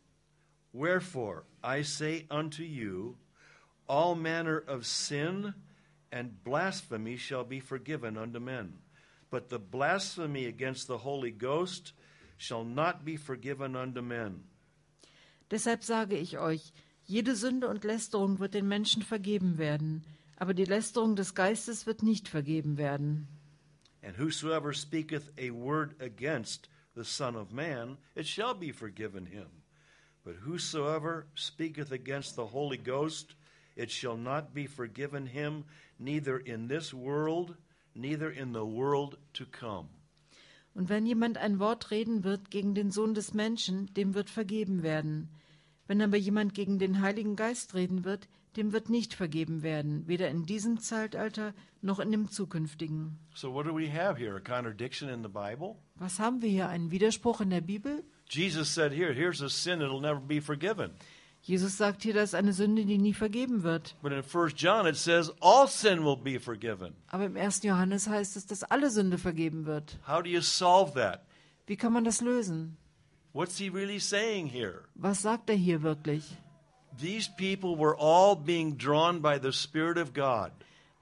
Wherefore, I say unto you, all manner of sin and blasphemy shall be forgiven unto men. But the blasphemy against the Holy Ghost shall not be forgiven unto men. Deshalb sage ich euch, jede Sünde und Lästerung wird den Menschen vergeben werden, aber die Lästerung des Geistes wird nicht vergeben werden. And whosoever speaketh a word against the Son of Man, it shall be forgiven him. But whosoever speaketh against the Holy Ghost, it shall not be forgiven him, neither in this world, neither in the world to come. Und wenn jemand ein Wort reden wird gegen den Sohn des Menschen, dem wird vergeben werden. Wenn aber jemand gegen den Heiligen Geist reden wird, dem wird nicht vergeben werden, weder in diesem Zeitalter noch in dem zukünftigen. So what do we have here? A contradiction in the Bible? Was haben wir hier? Einen Widerspruch in der Bibel? Jesus said here's a sin that'll never be forgiven. Jesus sagt hier, das ist eine Sünde, die nie vergeben wird. But in 1 John it says all sin will be forgiven. Aber im 1. Johannes heißt es, dass alle Sünde vergeben wird. How do you solve that? Wie kann man das lösen? What's he really saying here? Was sagt er hier wirklich? These people were all being drawn by the Spirit of God.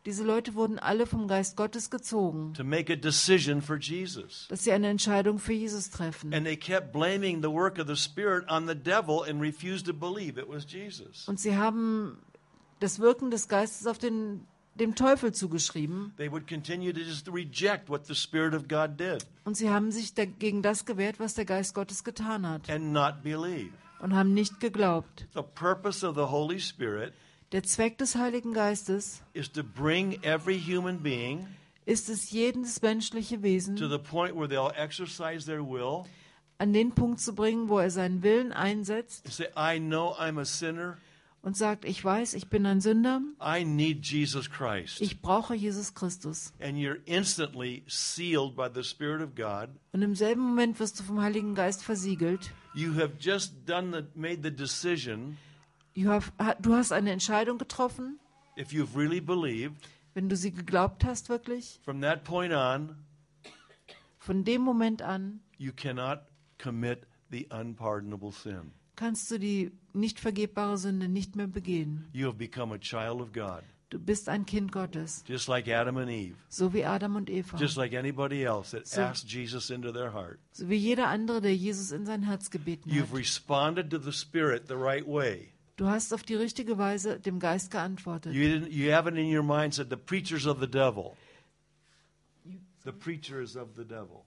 Diese Leute wurden alle vom Geist Gottes gezogen, to make a decision for Jesus. dass sie eine Entscheidung für Jesus treffen. And they kept blaming the work of the Spirit on the devil and refused to believe it was Jesus. Und sie haben das Wirken des Geistes auf dem Teufel zugeschrieben. They would continue to just reject what the Spirit of God did Und sie haben sich gegen das gewehrt, was der Geist Gottes getan hat. and not believe. Und haben nicht geglaubt. The purpose of the Holy Spirit Der Zweck des Heiligen Geistes is to bring every human being ist es, jedes menschliche to Wesen the point where they'll exercise their will an den Punkt zu bringen, wo er seinen Willen einsetzt and say, I know I'm a sinner. und sagt, ich weiß, ich bin ein Sünder, I need Jesus Christ. ich brauche Jesus Christus. And you're instantly sealed by the Spirit of God. Und im selben Moment wirst du vom Heiligen Geist versiegelt. You have just made the decision, Du hast eine Entscheidung getroffen, if you've really believed, wenn du sie geglaubt hast wirklich. from that point on, Von dem Moment an you cannot commit the unpardonable sin. kannst du die nicht vergebbare Sünde nicht mehr begehen. You have become a child of God, Du bist ein Kind Gottes, just like Adam and Eve, so wie Adam und Eva, just like anybody else that So- asked Jesus into their heart. so wie jeder andere, der Jesus in sein Herz gebeten You've hat. responded to the Spirit the right way. Du hast auf die richtige Weise dem Geist geantwortet. You haven't in your mind said, the preachers of the devil. The preachers of the devil.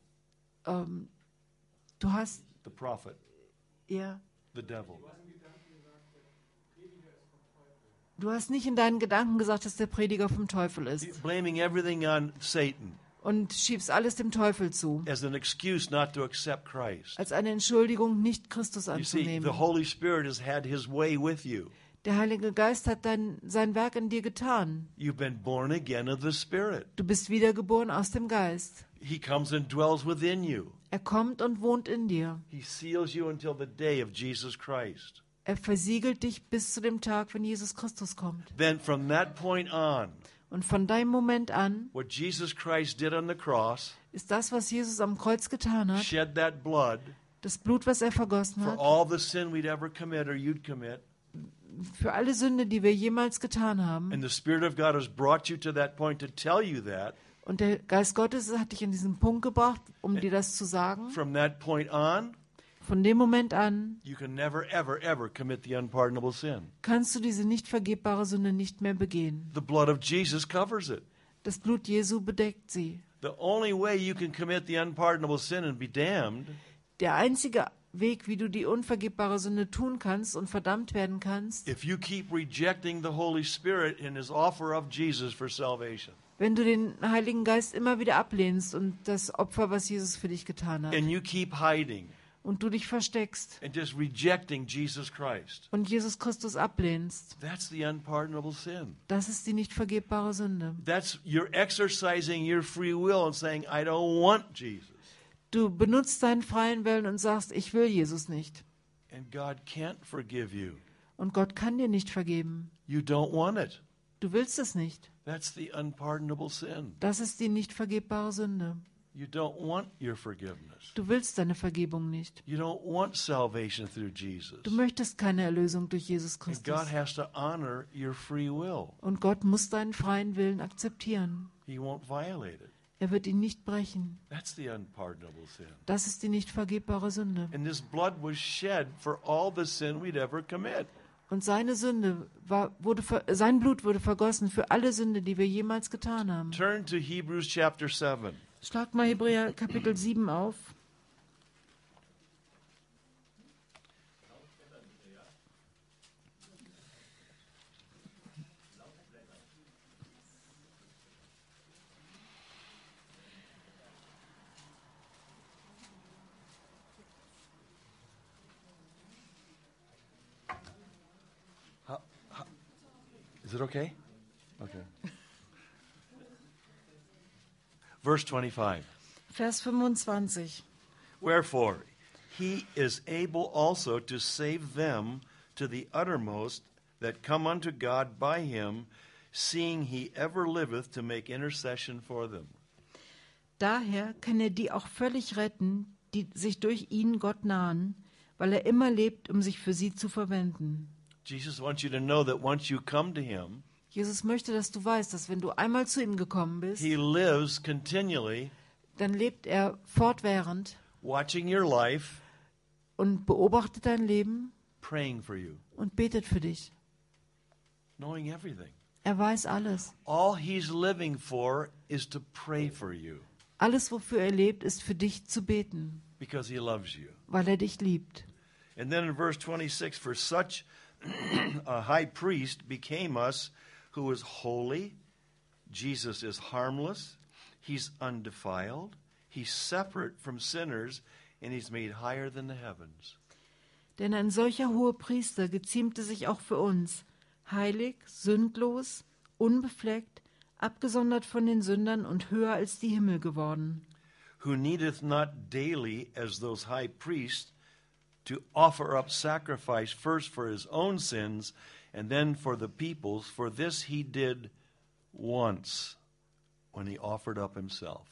Du hast, The prophet. ja, The devil. du hast nicht in deinen Gedanken gesagt, dass der Prediger vom Teufel ist Blaming everything on Satan und schiebst alles dem Teufel zu, as an excuse not to accept Christ. als eine Entschuldigung, nicht Christus You see, anzunehmen. the Holy Spirit has had his way with you. Der Heilige Geist hat sein Werk in dir getan. You've been born again of the Spirit. Du bist wiedergeboren aus dem Geist. He comes and dwells within you. Er kommt und wohnt in dir. He seals you until the day of Jesus Christ. Er versiegelt dich bis zu dem Tag, wenn Jesus Christus kommt. Then from that point on, Und von deinem Moment an what Jesus Christ did on the cross, ist das, was Jesus am Kreuz getan hat, shed that blood das Blut, was er vergossen for hat, all the sin we'd ever commit or you'd commit. für alle Sünde, die wir jemals getan haben. And the Spirit of God has brought you to that point to tell you that. Und der Geist Gottes hat dich an diesen Punkt gebracht, um dir das zu sagen. From that point on, Von dem Moment an you can never, ever, ever commit the unpardonable sin. kannst du diese nicht vergebbare Sünde nicht mehr begehen. The blood of Jesus covers it. Das Blut Jesu bedeckt sie. The only way you can commit the unpardonable sin and be damned Der einzige Weg, wie du die unvergebbare Sünde tun kannst und verdammt werden kannst, if you keep rejecting the Holy Spirit and his offer of Jesus for salvation. wenn du den Heiligen Geist immer wieder ablehnst und das Opfer, was Jesus für dich getan hat, And you keep hiding und du dich versteckst and just rejecting Jesus Christ. und Jesus Christus ablehnst, That's the unpardonable sin. das ist die nicht vergebbare Sünde. You're exercising your free will and saying, I don't want Jesus. Du benutzt deinen freien Willen und sagst, ich will Jesus nicht. And God can't forgive you. Und Gott kann dir nicht vergeben. You don't want it. Du willst es nicht. That's the unpardonable sin. Das ist die nicht vergebbare Sünde. You don't want your forgiveness. Du willst deine Vergebung nicht. You don't want salvation through Jesus. Du möchtest keine Erlösung durch Jesus And Christus. God has to honor your free will. Und Gott muss deinen freien Willen akzeptieren. He won't violate it. Er wird ihn nicht brechen. That's the unpardonable sin. Das ist die nicht vergebbare Sünde. And this blood was shed for all the sin we'd ever commit. Und seine Sünde sein Blut wurde vergossen für alle Sünde, die wir jemals getan haben. Turn to Hebrews chapter 7. Schlag mal Hebräer Kapitel 7 auf. Is it okay? Okay. Verse 25. Vers 25. Wherefore, he is able also to save them to the uttermost that come unto God by him, seeing he ever liveth to make intercession for them. Daher kann er die auch völlig retten, die sich durch ihn Gott nahen, weil er immer lebt, um sich für sie zu verwenden. Jesus wants you to know that once you come to him, Jesus möchte, dass du weißt, dass wenn du einmal zu ihm gekommen bist, He lives continually dann lebt er fortwährend watching your life, und beobachtet dein Leben praying for you, und betet für dich. knowing everything. Er weiß alles. All he's living for is to pray for you Alles, wofür er lebt, ist für dich zu beten, because he loves you. weil er dich liebt. And then in verse 26, for such a high priest became us who is holy. Jesus is harmless. He's undefiled. He's separate from sinners, and he's made higher than the heavens. Denn ein solcher Hohepriester geziemte sich auch für uns, heilig, sündlos, unbefleckt, abgesondert von den Sündern und höher als die Himmel geworden. Who needeth not daily, as those high priests, to offer up sacrifice first for his own sins and then for the people's. For this he did once when he offered up himself.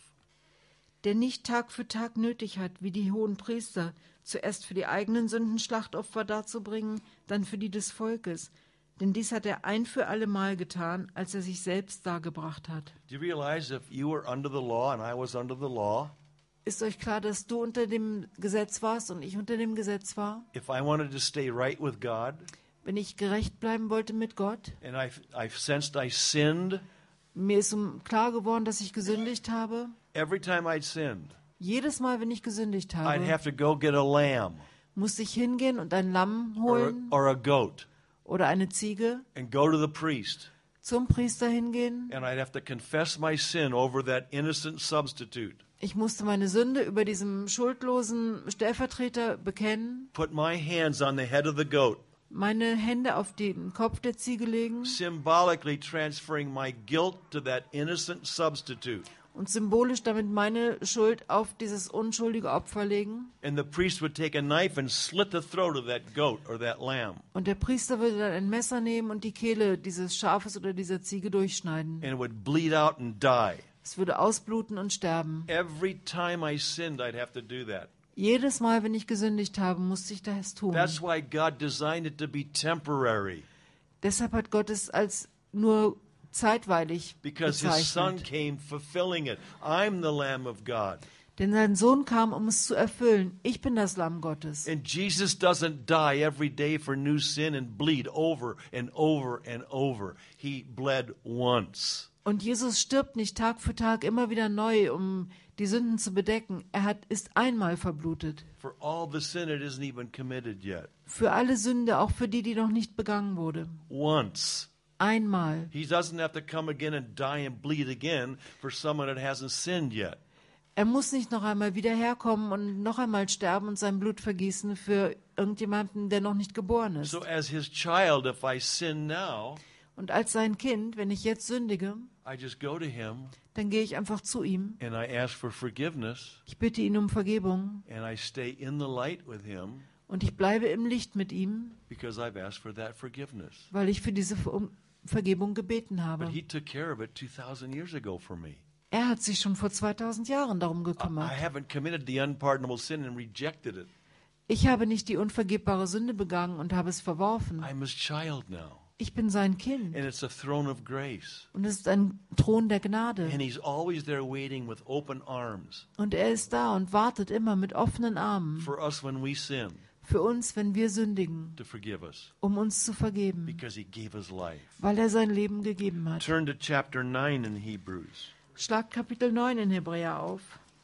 Der nicht Tag für Tag nötig hat, wie die hohen Priester, zuerst für die eigenen Sünden Schlachtopfer darzubringen, dann für die des Volkes. Denn dies hat er ein für allemal getan, als er sich selbst dargebracht hat. Do you realize if you were under the law and I was under the law, Ist euch klar, dass du unter dem Gesetz warst und ich unter dem Gesetz war? if I wanted to stay right with God Wenn ich gerecht bleiben wollte mit Gott, and I've sensed I sinned, mir ist klar geworden, dass ich gesündigt habe. every time I'd sinned, Jedes Mal, wenn ich gesündigt I'd habe, have to go get a lamb musste ich hingehen und ein Lamm or holen a goat oder eine Ziege, and go to the priest. zum Priester hingehen. And I'd have to confess my sin over that innocent substitute. Ich musste meine Sünde über diesem schuldlosen Stellvertreter bekennen, Put my hands on the head of the goat, meine Hände auf den Kopf der Ziege legen symbolically transferring my guilt to that innocent substitute. und symbolisch damit meine Schuld auf dieses unschuldige Opfer legen. And the priest would take a knife and slit the throat of that goat or that lamb. Und der Priester würde dann ein Messer nehmen und die Kehle dieses Schafes oder dieser Ziege durchschneiden. And it would bleed out and die. Es würde ausbluten und sterben. Every time I sinned, I'd have to do that. Jedes Mal, wenn ich gesündigt habe, musste ich das tun. That's why God designed it to be temporary. Deshalb hat Gott es als nur zeitweilig Because his son bezeichnet. came fulfilling it. I'm the Lamb of God. Denn sein Sohn kam, um es zu erfüllen. Ich bin das Lamm Gottes. And Jesus doesn't die every day for new sin and bleed over and over and over. He bled once. Und Jesus stirbt nicht Tag für Tag immer wieder neu, um die Sünden zu bedecken. Ist einmal verblutet. For all the sin it isn't even committed yet. Für alle Sünde, auch für die, die noch nicht begangen wurde. Once. Einmal. He doesn't have to come again and die and bleed again for someone that hasn't sinned yet. Er muss nicht noch einmal wieder herkommen und noch einmal sterben und sein Blut vergießen für irgendjemanden, der noch nicht geboren ist. So as his child, if I sin now, Und als sein Kind, wenn ich jetzt sündige, I just go to him dann gehe ich einfach zu ihm. and I ask for forgiveness Ich bitte ihn um Vergebung and I stay in the light with him und ich bleibe im Licht mit ihm, because I've asked for that forgiveness. weil ich für diese Vergebung gebeten But habe. he took care of it 2,000 years ago for me. Er hat sich schon vor 2000 Jahren darum I gekümmert. haven't committed the unpardonable sin and rejected it. Ich habe nicht die unvergebbare Sünde begangen und habe es verworfen. I'm his child now. Ich bin sein Kind And it's a throne of grace. und es ist ein Thron der Gnade. And he's always there waiting with open arms Und er ist da und wartet immer mit offenen Armen for us when we sin für uns, wenn wir sündigen, to forgive us um uns zu vergeben, because he gave us life. weil er sein Leben gegeben hat. Turn to chapter 9 in Hebrews. Schlag Kapitel 9 in Hebräer auf.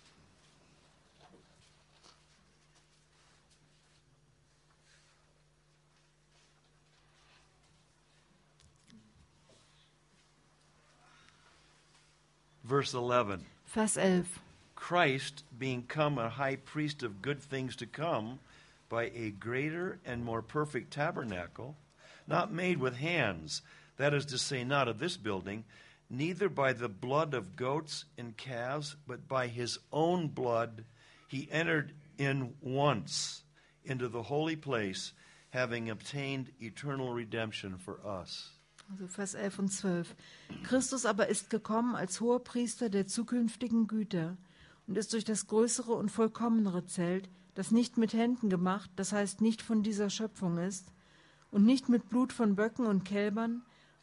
Verse 11. Vers 11. Christ, being come a high priest of good things to come, by a greater and more perfect tabernacle, not made with hands, that is to say, not of this building, neither by the blood of goats and calves, but by his own blood, he entered in once into the holy place, having obtained eternal redemption for us. Also Vers 11 und 12. Christus aber ist gekommen als Hohepriester der zukünftigen Güter und ist durch das größere und vollkommenere Zelt, das nicht mit Händen gemacht, das heißt nicht von dieser Schöpfung ist, und nicht mit Blut von Böcken und Kälbern,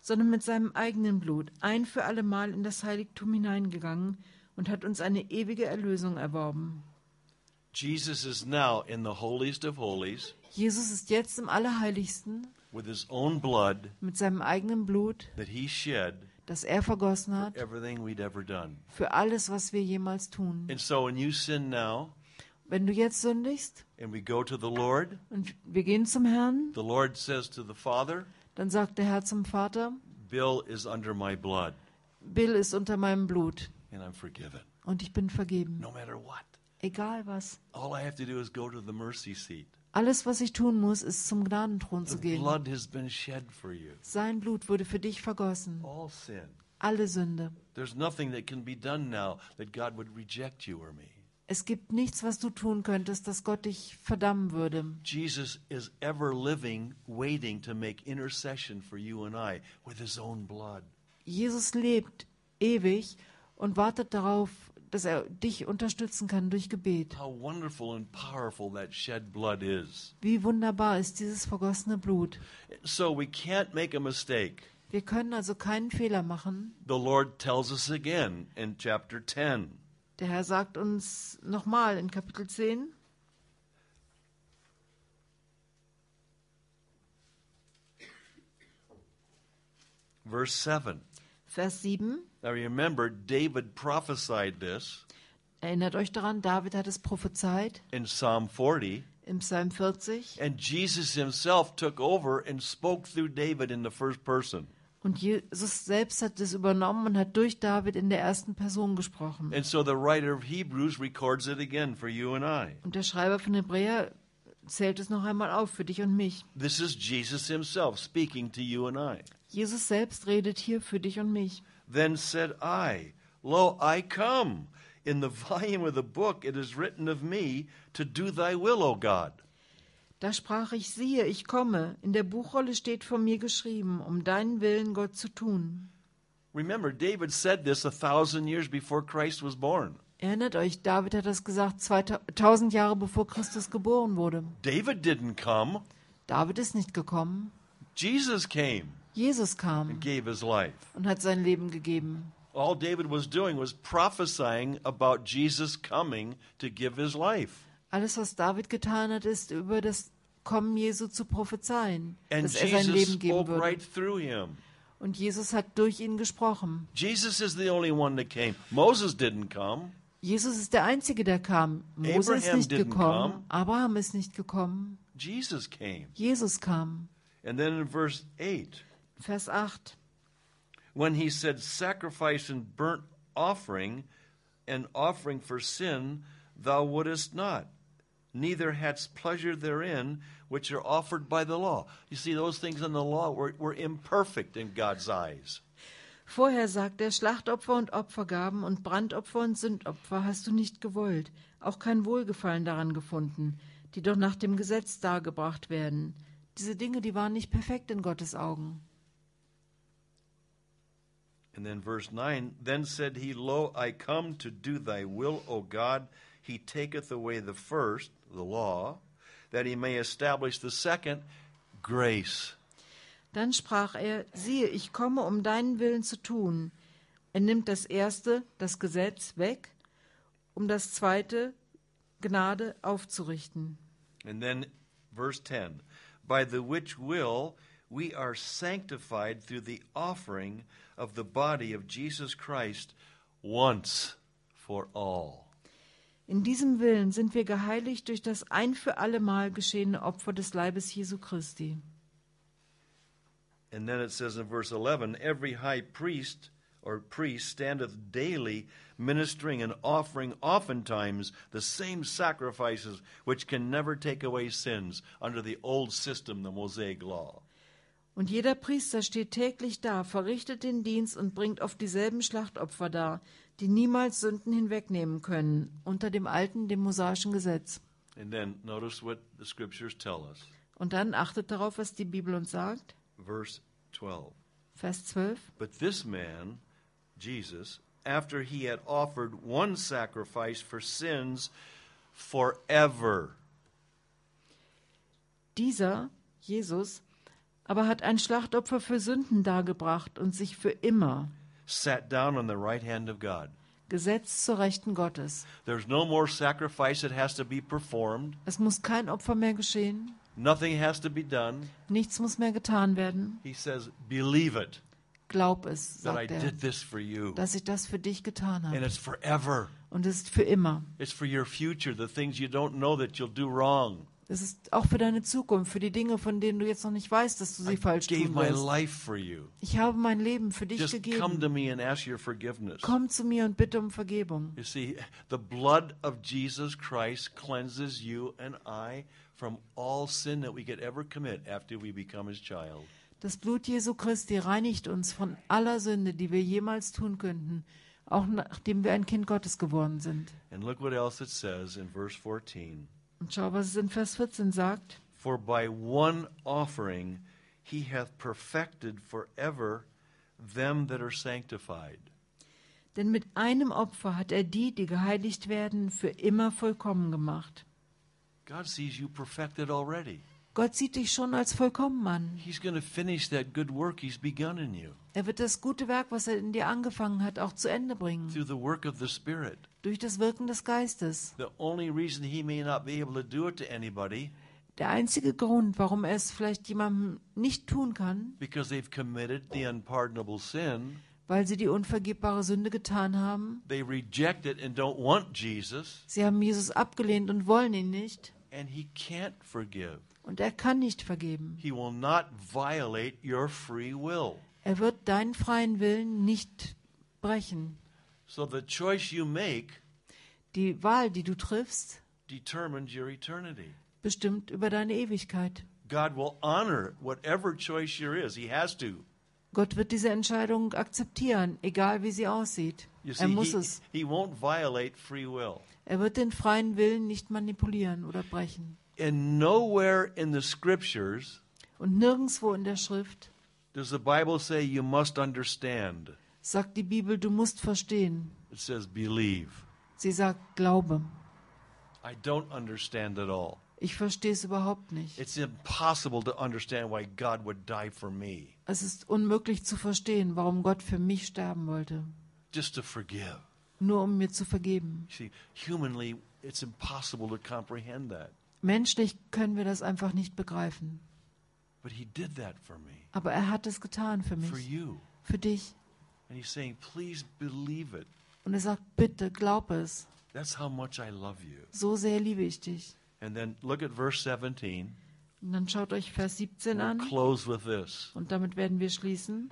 sondern mit seinem eigenen Blut ein für alle Mal in das Heiligtum hineingegangen und hat uns eine ewige Erlösung erworben. Jesus is now in the holiest of holies Jesus ist jetzt im Allerheiligsten with his own blood mit seinem eigenen Blut, that he shed das er vergossen for hat, everything we'd ever done. für alles, was wir jemals tun. And so when you sin now Wenn du jetzt sündigst and we go to the Lord, und wir gehen zum Herrn, the Lord says to the Father, dann sagt der Herr zum Vater, Bill is under my blood Bill ist unter meinem Blut and I'm forgiven. und ich bin vergeben. No matter what. Egal was. All I have to do is go to the mercy seat. Alles, was ich tun muss, ist zum Gnadenthron The zu gehen. blood has been shed for you. Sein Blut wurde für dich vergossen. All sin. Alle Sünde. There's nothing that can be done now that God would reject you or me. Es gibt nichts, was du tun könntest, dass Gott dich verdammen würde. Jesus is ever living, waiting to make intercession for you and I with his own blood. Jesus lebt ewig und wartet darauf, dass er dich unterstützen kann durch Gebet. How wonderful and powerful that shed blood is. Wie wunderbar ist dieses vergossene Blut. So we can't make a mistake. Wir können also keinen Fehler machen. The Lord tells us again in chapter 10. Der Herr sagt uns nochmal in Kapitel 10, Verse 7. Vers 7. Now remember, David prophesied this Erinnert euch daran, David hat es prophezeit in Psalm 40, im Psalm 40. and Jesus himself took over and spoke through David in the first person. Und Jesus selbst hat es übernommen und hat durch David in der ersten Person gesprochen. And so the writer of Hebrews records it again for you and I. Und der Schreiber von Hebräer zählt es noch einmal auf für dich und mich. This is Jesus himself speaking to you and I. Jesus selbst redet hier für dich und mich. Then said I, Lo, I come. In the volume of the book it is written of me to do thy will, O God. Da sprach ich, siehe, ich komme. In der Buchrolle steht von mir geschrieben, um deinen Willen, Gott, zu tun. Remember, David said this 1,000 years before Christ was born. Erinnert euch, David hat das gesagt 2000 Jahre bevor Christus geboren wurde. David didn't come. David ist nicht gekommen. Jesus came Jesus kam and gave his life. und hat sein Leben gegeben. All David was doing was prophesying about Jesus coming to give his life. Alles, was David getan hat, ist über das Kommen Jesu zu prophezeien, And dass er sein Jesus Leben geben spoke würde. right through him. Und Jesus hat durch ihn gesprochen. Jesus is the only one that came. Moses didn't come. Jesus ist der Einzige, der kam. Mose ist Abraham nicht didn't gekommen. come. Abraham ist nicht gekommen. Jesus came. Jesus kam. And then in verse 8, Vers 8. when he said, Sacrifice and burnt offering and offering for sin, thou wouldest not, neither hadst pleasure therein, which are offered by the law. You see, those things in the law were imperfect in God's eyes. Vorher sagt er, Schlachtopfer und Opfergaben und Brandopfer und Sündopfer hast du nicht gewollt, auch kein Wohlgefallen daran gefunden, die doch nach dem Gesetz dargebracht werden. Diese Dinge, die waren nicht perfekt in Gottes Augen. And then verse 9, Then said he, Lo, I come to do thy will, O God. He taketh away the first, the law, that he may establish the second, grace. Dann sprach er, siehe, ich komme, um deinen Willen zu tun. Er nimmt das erste, das Gesetz, weg, um das zweite, Gnade, aufzurichten. And then verse 10, By the which will we are sanctified through the offering of the body of Jesus Christ once for all. In diesem Willen sind wir geheiligt durch das ein für allemal geschehene Opfer des Leibes Jesu Christi. And then it says in verse 11, Every high priest or priest standeth daily ministering and offering oftentimes the same sacrifices which can never take away sins under the old system, the Mosaic law. Und jeder Priester steht täglich da, verrichtet den Dienst und bringt oft dieselben Schlachtopfer dar, die niemals Sünden hinwegnehmen können, unter dem alten, dem mosaischen Gesetz. And then notice what the scriptures tell us. Und dann achtet darauf, was die Bibel uns sagt. Verse 12. Vers 12. But this man, Jesus, after he had offered one sacrifice for sins forever. Dieser, Jesus, aber hat ein Schlachtopfer für Sünden dargebracht und sich für immer sat down on the right hand of God. gesetzt zur Rechten Gottes. There's no more sacrifice that has to be performed. Es muss kein Opfer mehr geschehen, Nothing has to be done. nichts muss mehr getan werden. He says, believe it, Glaub es, that I sagt er, did this for you. dass ich das für dich getan And habe. it's forever. Und es ist für immer. It's for your future, the things you don't know that you'll do wrong. Es ist auch für deine Zukunft, für die Dinge, von denen du jetzt noch nicht weißt, dass du sie I falsch gave tun my wirst. life for you. Ich habe mein Leben für dich Just come gegeben. to me and ask your forgiveness. Komm zu mir und bitte um Vergebung. You see, the blood of Jesus Christ cleanses you and I from all sin that we could ever commit after we become his child. Das Blut Jesu Christi reinigt uns von aller Sünde, die wir jemals tun könnten, auch nachdem wir ein Kind Gottes geworden sind. And look what else it says in verse 14. Und schau, was es in Vers 14 sagt. For by one offering he hath perfected forever them that are sanctified. Denn mit einem Opfer hat er die geheiligt werden, für immer vollkommen gemacht. God sees you perfected already. Gott sieht dich schon als vollkommen an. He's going to finish that good work he's begun in you Er wird das gute Werk, was er in dir angefangen hat, auch zu Ende bringen. through the work of the Spirit. Durch das Wirken des Geistes. The only reason he may not be able to do it to anybody Der einzige Grund, warum er es vielleicht jemandem nicht tun kann, because they've committed the unpardonable sin. weil sie die unvergebbare Sünde getan haben. They reject it and don't want Jesus, Sie haben Jesus abgelehnt und wollen ihn nicht. and he can't forgive. Und er kann nicht vergeben. He will not violate your free will. Er wird deinen freien Willen nicht brechen. So the choice you make Die Wahl, die du triffst, determines your eternity. bestimmt über deine Ewigkeit. God will honor whatever choice there is. He has to. Gott wird diese Entscheidung akzeptieren, egal wie sie aussieht. You Er see, muss es. he won't violate free will. Er wird den freien Willen nicht manipulieren oder brechen. And nowhere in the scriptures Und nirgendwo in der Schrift does the Bible say you must understand. sagt die Bibel, du musst verstehen. It says believe. Sie sagt, glaube. I don't understand at all. Ich verstehe es überhaupt nicht. It's impossible to understand why God would die for me, Es ist unmöglich zu verstehen, warum Gott für mich sterben wollte. just to forgive. Nur um mir zu vergeben. You see, humanly, it's impossible to comprehend that. Menschlich können wir das einfach nicht begreifen. But he did that for me, Aber er hat es getan für for mich, you. für dich. And he's saying, please believe it. Und er sagt, bitte, glaub es. That's how much I love you. So sehr liebe ich dich. And then look at verse 17. Und dann schaut euch Vers 17 We'll an. close with this. Und damit werden wir schließen.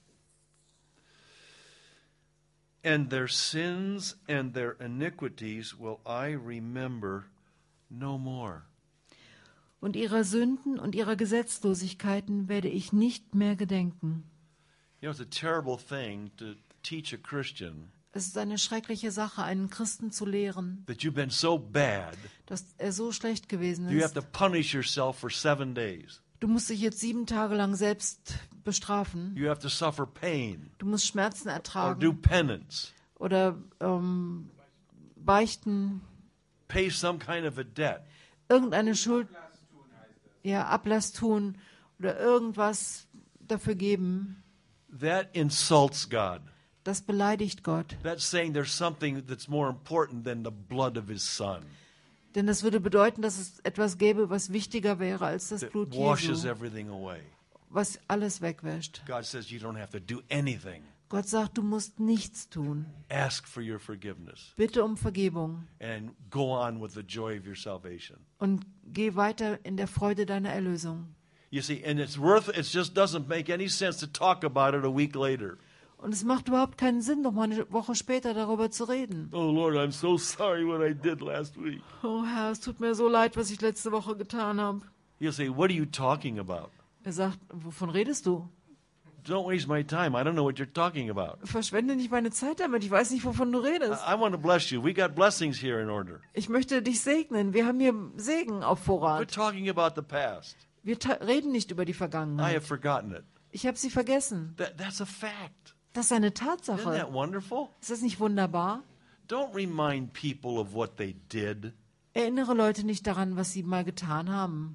And their sins and their iniquities will I remember no more. Und ihrer Sünden und ihrer Gesetzlosigkeiten werde ich nicht mehr gedenken. You know, it's a terrible thing to teach a Christian Es ist eine schreckliche Sache, einen Christen zu lehren, that you've been so bad, dass er so schlecht gewesen you have ist. to punish yourself for 7 days. Du musst dich jetzt 7 Tage lang selbst bestrafen. You have to suffer pain Du musst Schmerzen or do ertragen penance, oder beichten, pay some kind of a debt. irgendeine Schuld, ja, Ablass tun oder irgendwas dafür geben. That insults God. Das beleidigt Gott. That's saying there's something that's more important than the blood of his son Denn das würde bedeuten, dass es etwas gäbe, was wichtiger wäre als das that Blut washes Jesu, everything away. was alles wegwäscht. God says you don't have to do anything. Gott sagt, du musst nichts tun. Ask for your forgiveness Bitte um Vergebung and go on with the joy of your salvation. und geh weiter in der Freude deiner Erlösung. You see, and it just doesn't make any sense to talk about it a week later. Und es macht überhaupt keinen Sinn, noch mal eine Woche später darüber zu reden. Oh Lord, I'm so sorry what I did last week. Oh Herr, es tut mir so leid, was ich letzte Woche getan habe. You'll say, what are you talking about? Er sagt, wovon redest du? Don't waste my time. I don't know what you're talking about. Verschwende nicht meine Zeit damit. Ich weiß nicht, wovon du redest. I want to bless you. We got blessings here in order. Ich möchte dich segnen. Wir haben hier Segen auf Quit Vorrat. talking about the past. Wir reden nicht über die I have Vergangenheit. forgotten it. Ich habe sie vergessen. That's a fact. Das ist eine Isn't Tatsache. that wonderful? Ist das nicht wunderbar? Don't remind people of what they did. Erinnere Leute nicht daran, was sie mal getan haben.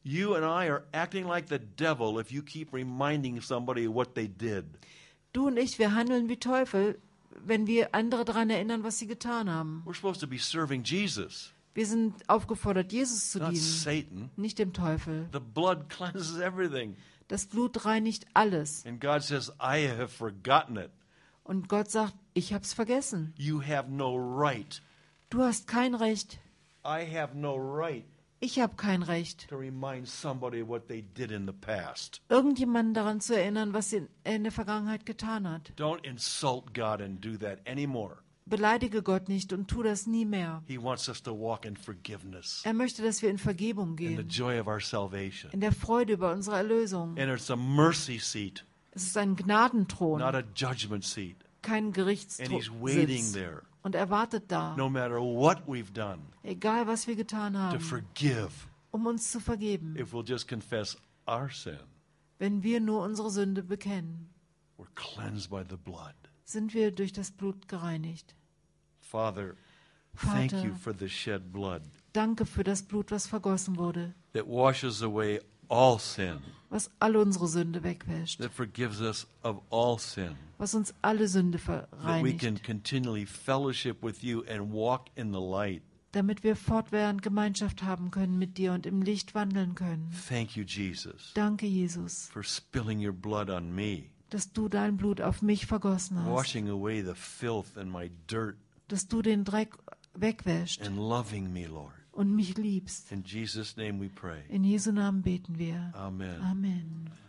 You and I are acting like the devil if you keep reminding somebody what they did. Du und ich, wir handeln wie Teufel, wenn wir andere daran erinnern, was sie getan haben. We're supposed to be serving Jesus, Wir sind aufgefordert, Jesus zu not dienen, Satan. nicht dem Teufel. The blood cleanses everything. Das Blut reinigt alles. And God says, I have forgotten it. Und Gott sagt, ich hab's vergessen. You have no right. Du hast kein Recht. I have no right Ich habe kein Recht, to remind somebody what they did in the past. irgendjemanden daran zu erinnern, was er in der Vergangenheit getan hat. Don't insult God and do that anymore. Beleidige Gott nicht und tu das nie mehr. He wants us to walk in forgiveness, Er möchte, dass wir in Vergebung in the gehen, joy of our salvation. in der Freude über unsere Erlösung. And it's a mercy seat, Es ist ein Gnadenthron, not a judgment seat. kein And he's waiting Gerichtssitz. there, Und er wartet da, no matter what we've done, egal was wir getan to haben, forgive um uns zu vergeben, if we'll just confess our sin. wenn wir nur unsere Sünde bekennen. We're cleansed by the blood. Sind wir durch das Blut gereinigt. Father, thank Vater, you for the shed blood danke für das Blut, was vergossen wurde, that washes away all sin, was alle unsere Sünde wegwäscht, that forgives us of all sin, was uns alle Sünde that we verreinigt, can continually fellowship with you and walk in the light. damit wir fortwährend Gemeinschaft haben können mit dir und im Licht wandeln können. Thank you, Jesus, Danke, Jesus, for spilling your blood on me, dass du dein Blut auf mich vergossen hast, washing away the filth and my dirt, dass du den Dreck wegwäscht and loving me, Lord. und mich liebst. In Jesus' name we pray. In Jesu Namen beten wir. Amen. Amen.